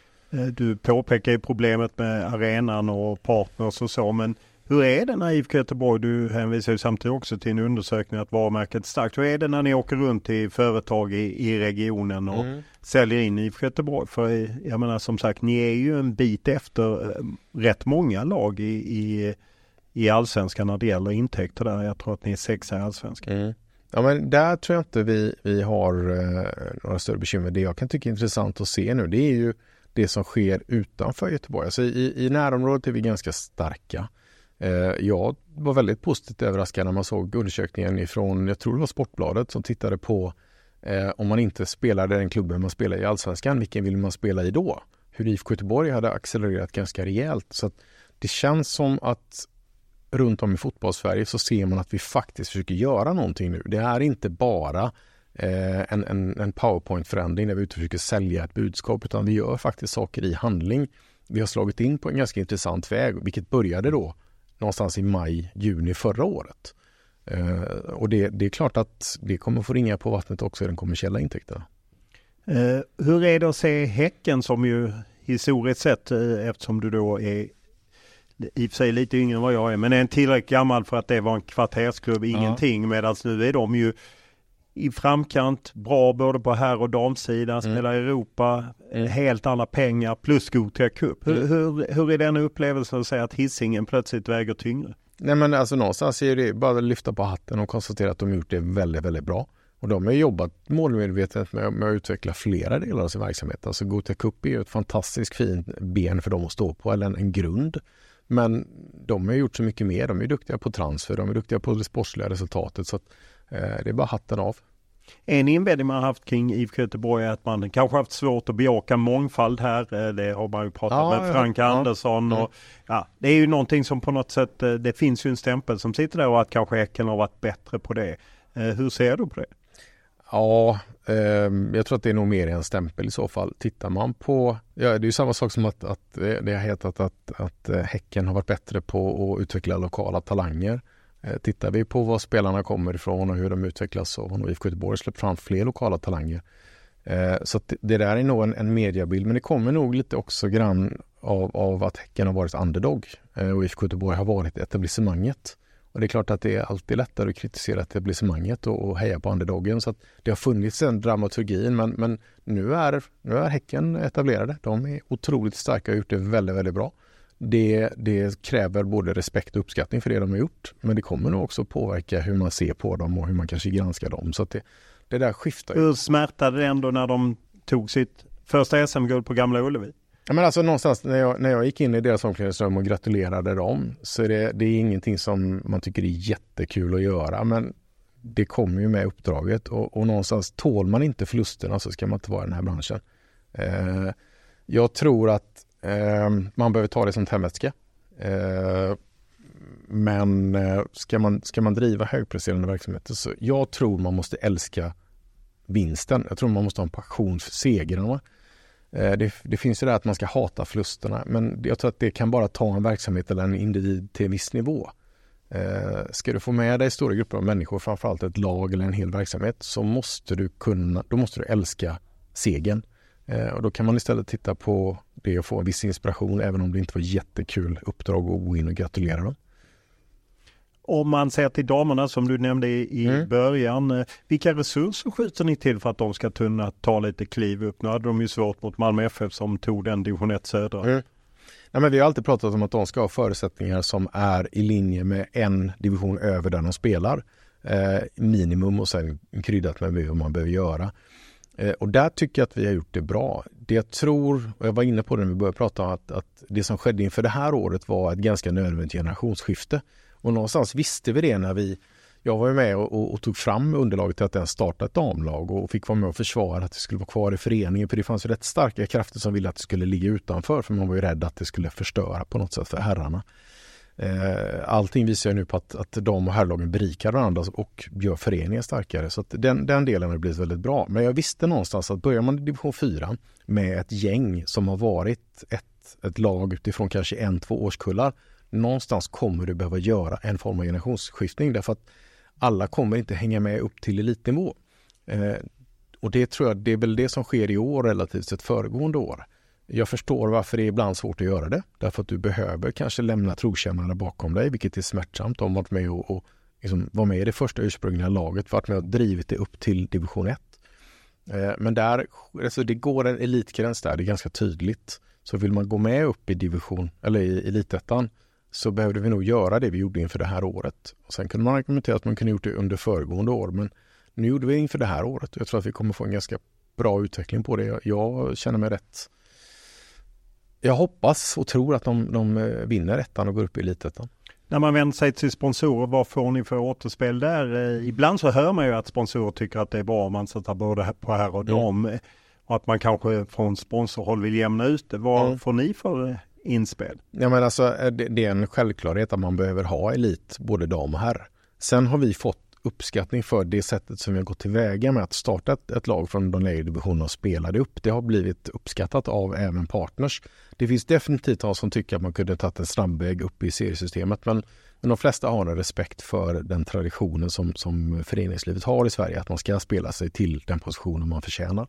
Du påpekar ju problemet med arenan och partners och så, men hur är det när I F K Göteborg, du hänvisar ju samtidigt också till en undersökning att varumärket är starkt. Hur är det när ni åker runt till företag i, i regionen och mm. säljer in I F K Göteborg? För jag menar som sagt, ni är ju en bit efter rätt många lag i, i, i allsvenskan när det gäller intäkter där. Jag tror att ni är sexa i allsvenskan. Mm. Ja, men där tror jag inte vi, vi har eh, några större bekymmer. Det jag kan tycka är intressant att se nu, det är ju det som sker utanför Göteborg. Alltså i, i närområdet är vi ganska starka. Eh, jag var väldigt positivt överraskad när man såg undersökningen ifrån, jag tror det var Sportbladet, som tittade på eh, om man inte spelade den klubben man spelar i allsvenskan, vilken vill man spela i då? Hur I F K Göteborg hade accelererat ganska rejält. Så att det känns som att runt om i fotbollssverige så ser man att vi faktiskt försöker göra någonting nu. Det är inte bara eh, en, en, en PowerPoint-förändring där vi försöker sälja ett budskap, utan vi gör faktiskt saker i handling. Vi har slagit in på en ganska intressant väg, vilket började då någonstans i maj, juni förra året. Eh, och det, det är klart att det kommer få ringa på vattnet också i den kommersiella intäkterna. Eh, hur är det att se Häcken som ju historiskt sett, eh, eftersom du då är i och för sig lite yngre än vad jag är, men är en tillräckligt gammal för att det var en kvartersklubb, ingenting, ja. Medan nu är de ju i framkant, bra både på herr- och damsidan, mm. spelar i Europa, mm. helt andra pengar plus Gothia Cup. Hur, mm. hur, hur är den upplevelsen att säga att Hisingen plötsligt väger tyngre? Nej, men alltså någonstans är det bara att lyfta på hatten och konstatera att de har gjort det väldigt, väldigt bra. Och de har jobbat målmedvetet med, med att utveckla flera delar av sin verksamhet. Alltså Gothia Cup är ju ett fantastiskt fint ben för dem att stå på, eller en, en grund. Men de har gjort så mycket mer. De är duktiga på transfer, de är duktiga på det sportsliga resultatet. Så att, eh, det är bara hatten av. En invändning man har haft kring I F K Göteborg är att man kanske haft svårt att bejaka mångfald här. Det har man ju pratat ja, med Frank ja, Andersson. Och, ja, det är ju någonting som på något sätt, det finns ju en stämpel som sitter där och att kanske Häcken har varit bättre på det. Hur ser du på det? Ja, eh, jag tror att det är nog mer en stämpel i så fall. Tittar man på, ja, det är ju samma sak som att, att det har hetat att, att Häcken har varit bättre på att utveckla lokala talanger. Eh, tittar vi på var spelarna kommer ifrån och hur de utvecklas, så har nog I F K Göteborg släppt fram fler lokala talanger. Eh, så att det där är nog en, en mediabild, men det kommer nog lite också grann av, av att Häcken har varit underdog eh, och I F K Göteborg har varit etablissemanget. Och det är klart att det är alltid lättare att kritisera etablissemanget och, och heja på underdogen. Så att det har funnits en dramaturgin, men, men nu, är, nu är Häcken etablerade. De är otroligt starka och har gjort det väldigt, väldigt bra. Det, det kräver både respekt och uppskattning för det de har gjort, men det kommer nog också påverka hur man ser på dem och hur man kanske granskar dem. Så att det, det där skiftar ju. Hur smärtade det ändå när de tog sitt första S M-guld på Gamla Ullevi? Ja, men alltså någonstans när jag, när jag gick in i deras omklädningsrum och gratulerade dem, så är det, det är ingenting som man tycker är jättekul att göra, men det kommer ju med uppdraget och, och någonstans tål man inte förlusterna så ska man inte vara i den här branschen. Eh, jag tror att eh, man behöver ta det som hemvätska. Eh, men eh, ska, man, ska man driva högpresterande verksamheter, så jag tror man måste älska vinsten. Jag tror man måste ha en passion för segrarna. Det, det finns ju det att man ska hata förlusterna, men jag tror att det kan bara ta en verksamhet eller en individ till en viss nivå. Eh, ska du få med dig stora grupper av människor, framförallt ett lag eller en hel verksamhet, så måste du kunna, då måste du älska segern. Eh, och då kan man istället titta på det och få en viss inspiration, även om det inte var jättekul uppdrag att gå in och gratulera dem. Om man ser till damerna som du nämnde i Mm. början, vilka resurser skjuter ni till för att de ska kunna ta lite kliv upp? Nu hade de ju svårt mot Malmö F F som tog den division ett södra. Mm. Nej, men vi har alltid pratat om att de ska ha förutsättningar som är i linje med en division över där de spelar. Eh, minimum och sen kryddat med vad man behöver göra. Eh, och där tycker jag att vi har gjort det bra. Det jag tror, och jag var inne på det när vi började prata om att, att det som skedde inför det här året var ett ganska nödvändigt generationsskifte. Och någonstans visste vi det när vi, jag var ju med och, och, och tog fram underlaget till att den startade ett damlag och fick vara med och försvara att det skulle vara kvar i föreningen. För det fanns ju rätt starka krafter som ville att det skulle ligga utanför, för man var ju rädd att det skulle förstöra på något sätt för herrarna. Eh, allting visar ju nu på att, att dam- och herrlagen berikar varandra och gör föreningen starkare. Så att den, den delen har blivit väldigt bra. Men jag visste någonstans att börjar man i division fyra med ett gäng som har varit ett, ett lag utifrån kanske en, två årskullar, någonstans kommer du behöva göra en form av generationsskiftning, därför att alla kommer inte hänga med upp till elitnivå. Eh, och det tror jag, det är väl det som sker i år relativt sett föregående år. Jag förstår varför det är ibland svårt att göra det. Därför att du behöver kanske lämna trotjänarna bakom dig, vilket är smärtsamt. De har varit med och, och liksom var med i det första ursprungliga laget, varit med och drivit det upp till division ett. Eh, men där, alltså det går en elitgräns där, det är ganska tydligt. Så vill man gå med upp i division, eller i elitettan, så behövde vi nog göra det vi gjorde inför det här året. Och sen kunde man argumentera att man kunde gjort det under föregående år, men nu gjorde vi inför det här året. Jag tror att vi kommer få en ganska bra utveckling på det. Jag, jag känner mig rätt... Jag hoppas och tror att de, de vinner ettan och går upp i elitettan. När man vänder sig till sponsorer, vad får ni för återspel där? Ibland så hör man ju att sponsorer tycker att det är bra om man sätter både på här och dam. Mm. Och att man kanske från sponsorhåll vill jämna ut det. Vad mm. får ni för inspel? Ja, men alltså, det, det är en självklarhet att man behöver ha elit, både dam och herr. Sen har vi fått uppskattning för det sättet som vi har gått tillväga med att starta ett, ett lag från de lägre divisionerna och spela det upp. Det har blivit uppskattat av även partners. Det finns definitivt de som tycker att man kunde tagit en snabbväg upp i seriesystemet, men, men de flesta har en respekt för den traditionen som, som föreningslivet har i Sverige, att man ska spela sig till den positionen man förtjänar.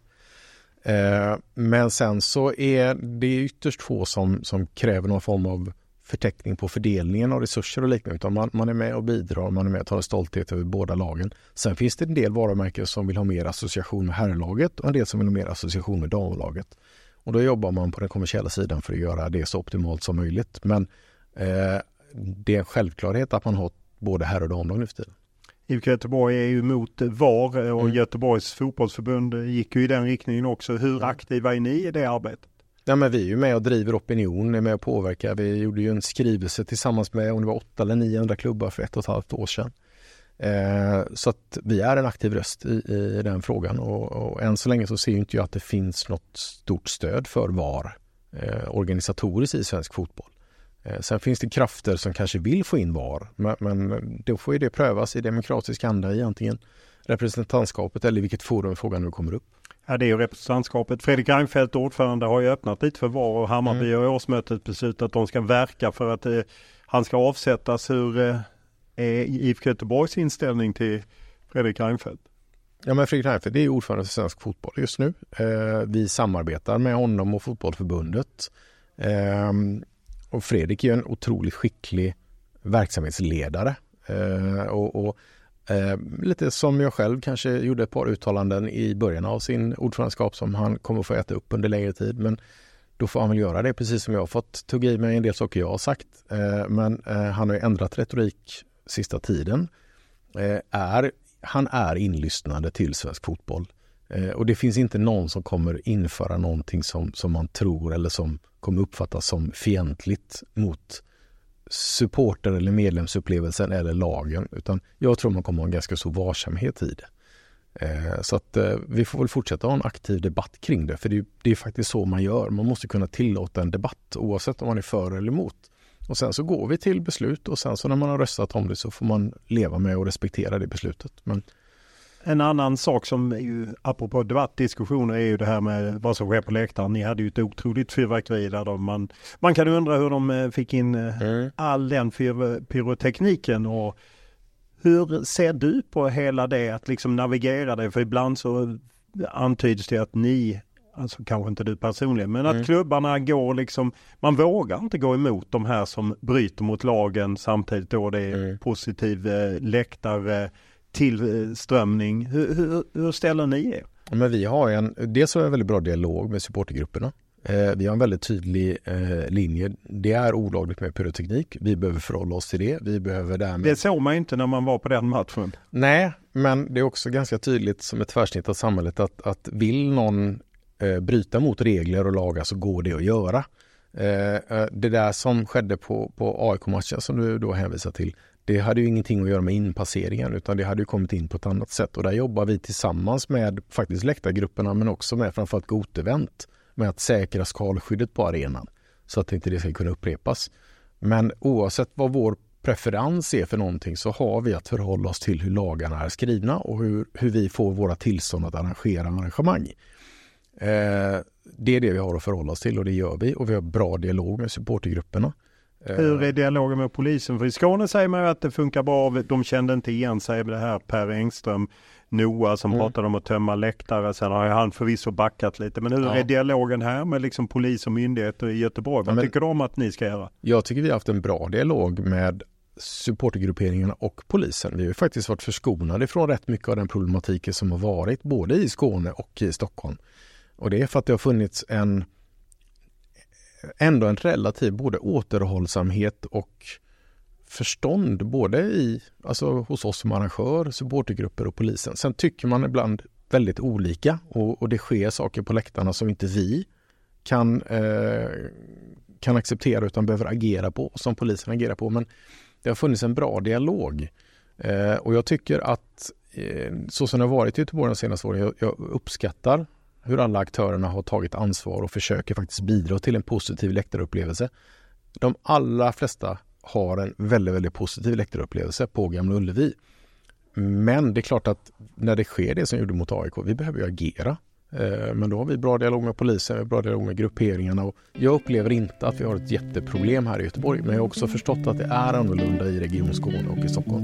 Eh, men sen så är det ytterst få som, som kräver någon form av förteckning på fördelningen av resurser och liknande, utan man, man är med och bidrar, man är med och tar en stolthet över båda lagen. Sen finns det en del varumärken som vill ha mer association med herrlaget och en del som vill ha mer association med damlaget. Och då jobbar man på den kommersiella sidan för att göra det så optimalt som möjligt. Men eh, det är en självklarhet att man har både herr- och damlag nu för tiden. I F K Göteborg är ju mot V A R och mm. Göteborgs fotbollsförbund gick ju i den riktningen också. Hur aktiva är ni i det arbetet? Ja, men vi är ju med och driver opinion, är med och påverkar. Vi gjorde ju en skrivelse tillsammans med, om det var åtta eller nio andra klubbar för ett och ett halvt år sedan. Eh, så att vi är en aktiv röst i, i den frågan, och, och än så länge så ser ju inte jag att det finns något stort stöd för V A R eh, organisatoriskt i svensk fotboll. Eh, sen finns det krafter som kanske vill få in V A R, men, men då får ju det prövas i demokratisk anda i antingen representantskapet eller vilket forum frågan nu kommer upp. Ja, det är ju representantskapet. Fredrik Reinfeldt, ordförande, har ju öppnat lite för V A R, och Hammarby mm. och årsmötet beslutat att de ska verka för att eh, han ska avsättas. Hur eh, är I F K Göteborgs inställning till Fredrik Reinfeldt? Ja, men Fredrik Reinfeldt är ju ordförande för svensk fotboll just nu. Eh, vi samarbetar med honom och fotbollförbundet. Eh, och Fredrik är en otroligt skicklig verksamhetsledare. Eh, och, och Eh, lite som jag själv kanske gjorde ett par uttalanden i början av sin ordförandeskap som han kommer få äta upp under längre tid, men då får han väl göra det, precis som jag har fått tugga i mig en del saker jag har sagt. Eh, men eh, han har ju ändrat retorik sista tiden. Eh, är, han är inlyssnande till svensk fotboll. Eh, och det finns inte någon som kommer införa någonting som, som man tror eller som kommer uppfattas som fientligt mot supporter eller medlemsupplevelsen eller lagen, utan jag tror man kommer ha en ganska så varsamhet i det. Eh, så att eh, vi får väl fortsätta ha en aktiv debatt kring det, för det, det är faktiskt så man gör. Man måste kunna tillåta en debatt oavsett om man är för eller emot. Och sen så går vi till beslut, och sen så när man har röstat om det så får man leva med och respektera det beslutet. Men En annan sak som är ju, apropå debattdiskussioner, är ju det här med vad som sker på läktaren. Ni hade ju ett otroligt fyrverkeri där man, man kan undra hur de fick in mm. all den fyr, pyrotekniken, och hur ser du på hela det att liksom navigera det? För ibland så antyds det att ni, alltså kanske inte du personligen, men att mm. klubbarna går liksom, man vågar inte gå emot de här som bryter mot lagen, samtidigt då det är mm. positiv eh, läktare tillströmning. Hur, hur, hur ställer ni er? Men vi har en, dels har vi en väldigt bra dialog med supportergrupperna. Eh, vi har en väldigt tydlig eh, linje. Det är olagligt med pyroteknik. Vi behöver förhålla oss till det. Vi behöver därmed... Det såg man inte när man var på den matchen. Nej, men det är också ganska tydligt som ett tvärsnitt av samhället att, att vill någon eh, bryta mot regler och lagar så går det att göra. Eh, det där som skedde på, på A I K-matchen som du då hänvisar till, det hade ju ingenting att göra med inpasseringen, utan det hade ju kommit in på ett annat sätt. Och där jobbar vi tillsammans med faktiskt läktargrupperna, men också med framförallt Gotevent, med att säkra skalskyddet på arenan så att inte det ska kunna upprepas. Men oavsett vad vår preferens är för någonting så har vi att förhålla oss till hur lagarna är skrivna och hur, hur vi får våra tillstånd att arrangera arrangemang. Eh, det är det vi har att förhålla oss till, och det gör vi. Och vi har bra dialog med supportergrupperna. Hur är dialogen med polisen? För i Skåne säger man att det funkar bra. De kände inte igen sig med det här Per Engström, Noah som mm. pratade om att tömma läktare. Sen har han förvisso backat lite. Men hur ja. är dialogen här med liksom polis och myndigheter i Göteborg? Vad ja, tycker de att ni ska göra? Jag tycker vi har haft en bra dialog med supportergrupperingarna och polisen. Vi har ju faktiskt varit förskonade från rätt mycket av den problematiken som har varit både i Skåne och i Stockholm. Och det är för att det har funnits en ändå en relativ både återhållsamhet och förstånd både i, alltså hos oss som arrangör, supportergrupper och polisen. Sen tycker man ibland väldigt olika och, och det sker saker på läktarna som inte vi kan, eh, kan acceptera utan behöver agera på, och som polisen agerar på. Men det har funnits en bra dialog eh, och jag tycker att eh, så som det har varit i Göteborg de senaste åren, jag, jag uppskattar hur alla aktörerna har tagit ansvar och försöker faktiskt bidra till en positiv läktarupplevelse. De allra flesta har en väldigt, väldigt positiv läktarupplevelse på Gamla Ullevi. Men det är klart att när det sker det som gjorde mot A I K, vi behöver ju agera. Men då har vi bra dialog med polisen, vi har bra dialog med grupperingarna, och jag upplever inte att vi har ett jätteproblem här i Göteborg, men jag har också förstått att det är annorlunda i Region Skåne och i Stockholm.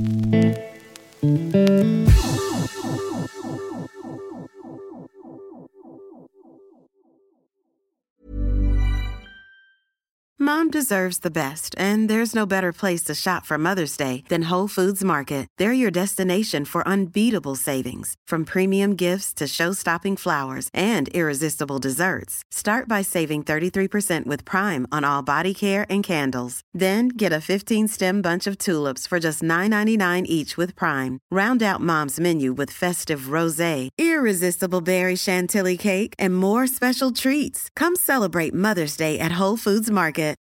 Mom deserves the best, and there's no better place to shop for Mother's Day than Whole Foods Market. They're your destination for unbeatable savings, from premium gifts to show-stopping flowers and irresistible desserts. Start by saving thirty-three percent with Prime on all body care and candles. Then get a fifteen-stem bunch of tulips for just nine ninety-nine each with Prime. Round out Mom's menu with festive rosé, irresistible berry chantilly cake, and more special treats. Come celebrate Mother's Day at Whole Foods Market.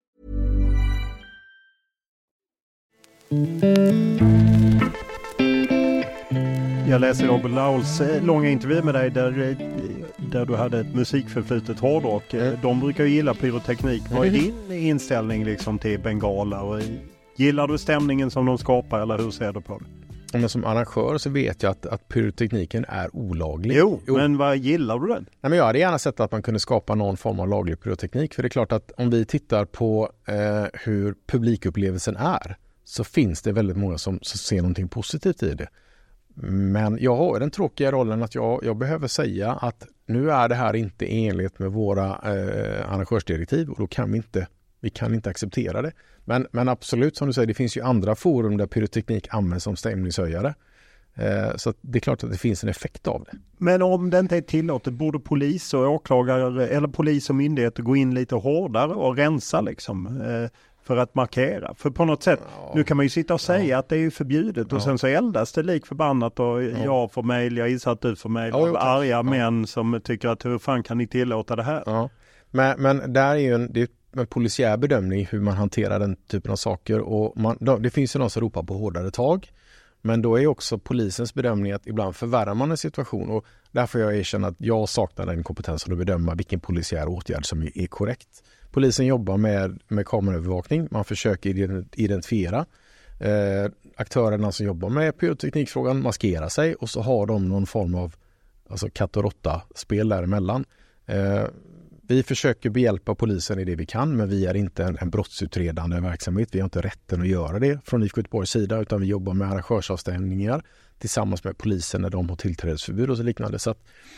Jag läser Robert Lauls långa intervju med dig där, där du hade ett musikförflutet hårdrock. Mm. De brukar ju gilla pyroteknik. Vad är din inställning liksom till bengaler? Gillar du stämningen som de skapar, eller hur ser du på det? Men som arrangör så vet jag att, att pyrotekniken är olaglig. Jo, jo, men vad gillar du den? Nej, men jag hade gärna sett att man kunde skapa någon form av laglig pyroteknik. För det är klart att om vi tittar på eh, hur publikupplevelsen är, så finns det väldigt många som, som ser någonting positivt i det. Men jag har den tråkiga rollen att jag, jag behöver säga att nu är det här inte enligt med våra eh, arrangörsdirektiv, och då kan vi inte, vi kan inte acceptera det. Men, men absolut, som du säger, det finns ju andra forum där pyroteknik används som stämningshöjare. Eh, så att det är klart att det finns en effekt av det. Men om det inte är tillåtet, borde polis och åklagare eller polis och myndigheter gå in lite hårdare och rensa liksom? Eh, för att markera. För på något sätt, ja. Nu kan man ju sitta och säga ja. att det är ju förbjudet och ja. sen så eldas det lik förbannat och ja. jag får mejl, jag gissar att du får mejl ja, av arga ja. män som tycker att hur fan kan ni tillåta det här? Ja. Men, men där är ju en, det är en polisiär bedömning hur man hanterar den typen av saker, och man, det finns ju någon som ropar på hårdare tag, men då är också polisens bedömning att ibland förvärrar man en situation, och därför jag erkänner att jag saknar den kompetensen att bedöma vilken polisiär åtgärd som är korrekt. Polisen jobbar med, med kameraövervakning. Man försöker identifiera eh, aktörerna som jobbar med pyroteknikfrågan maskerar sig och så har de någon form av alltså katt och råtta-spel däremellan. Eh, vi försöker behjälpa polisen i det vi kan, men vi är inte en, en brottsutredande verksamhet. Vi har inte rätten att göra det från I F K Göteborgs sida, utan vi jobbar med arrangörsavstämningar tillsammans med polisen när de har tillträdesförbud och så liknande. Så att,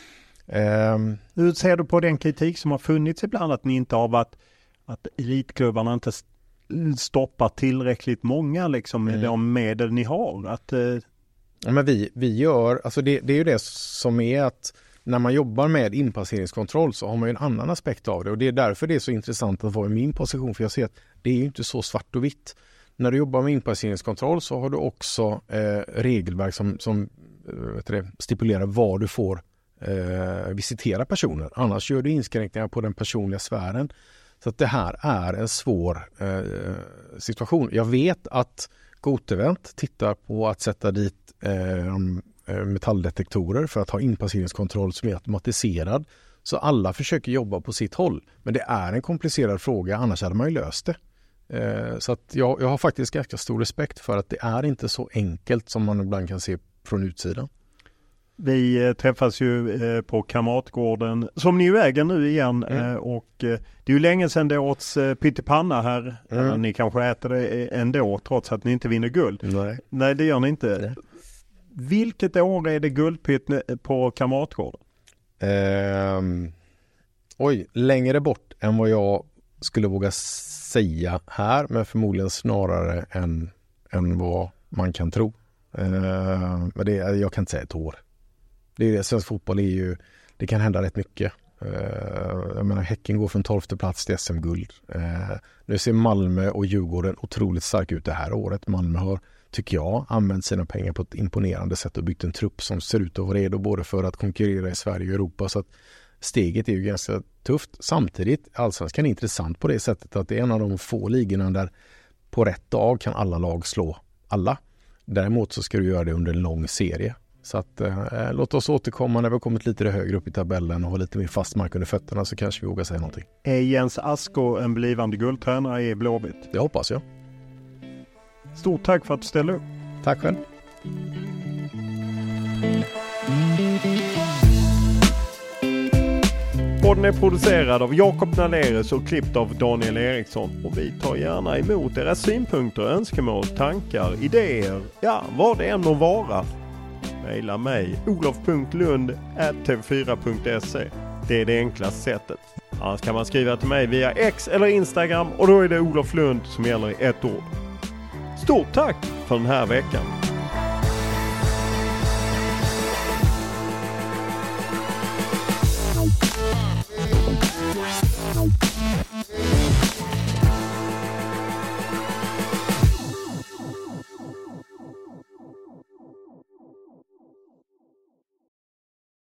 eh, Hur ser du på den kritik som har funnits ibland att ni inte har varit, att elitklubbarna inte stoppar tillräckligt många liksom med mm. de medel ni har? Att, eh... ja, men vi, vi gör, alltså det, det är ju det som är att när man jobbar med inpasseringskontroll så har man ju en annan aspekt av det, och det är därför det är så intressant att vara i min position, för jag ser att det är ju inte så svart och vitt. När du jobbar med inpasseringskontroll så har du också eh, regelverk som, som vet du, stipulerar var du får eh, visitera personer. Annars gör du inskränkningar på den personliga sfären. Så att det här är en svår eh, situation. Jag vet att Gotevent tittar på att sätta dit eh, metalldetektorer för att ha inpasseringskontroll som är automatiserad. Så alla försöker jobba på sitt håll. Men det är en komplicerad fråga, annars hade man ju löst det. Eh, så att jag, jag har faktiskt ganska stor respekt för att det är inte så enkelt som man ibland kan se från utsidan. Vi eh, träffas ju eh, på Kamratgården, som ni ju äger nu igen. Mm. Eh, och eh, det är ju länge sedan det åts eh, pyttipanna här. Mm. Eh, ni kanske äter det ändå trots att ni inte vinner guld. Nej, Nej det gör ni inte. Nej. Vilket år är det guldpytt på Kamratgården? Eh, oj, längre bort än vad jag skulle våga säga här, men förmodligen snarare än, än vad man kan tro. Eh, men det, jag kan inte säga ett år. Det är det, svensk fotboll är ju, det kan hända rätt mycket. Uh, jag menar, Häcken går från tolfte plats till S M-guld. Uh, nu ser Malmö och Djurgården otroligt stark ut det här året. Malmö har, tycker jag, använt sina pengar på ett imponerande sätt och byggt en trupp som ser ut att vara redo både för att konkurrera i Sverige och Europa. Så att steget är ju ganska tufft. Samtidigt, allsvenskan är intressant på det sättet att det är en av de få ligorna där på rätt dag kan alla lag slå alla. Däremot så ska du göra det under en lång serie. Så att, eh, låt oss återkomma när vi har kommit lite högre upp i tabellen och har lite mer fast mark under fötterna, så kanske vi vågar säga någonting. Är Jens Asko en blivande guldtränare i Blåvitt? Det hoppas jag. Stort tack för att du ställde upp. Tack själv. Podden är producerad av Jakob Nalerius och klippt av Daniel Eriksson. Och vi tar gärna emot era synpunkter, önskemål, tankar, idéer, ja, vad det än må vara. Maila mig olof punkt lund at t v fyra punkt se. Det är det enklaste sättet. Annars kan man skriva till mig via X eller Instagram, och då är det Olof Lund som gäller i ett ord. Stort tack för den här veckan.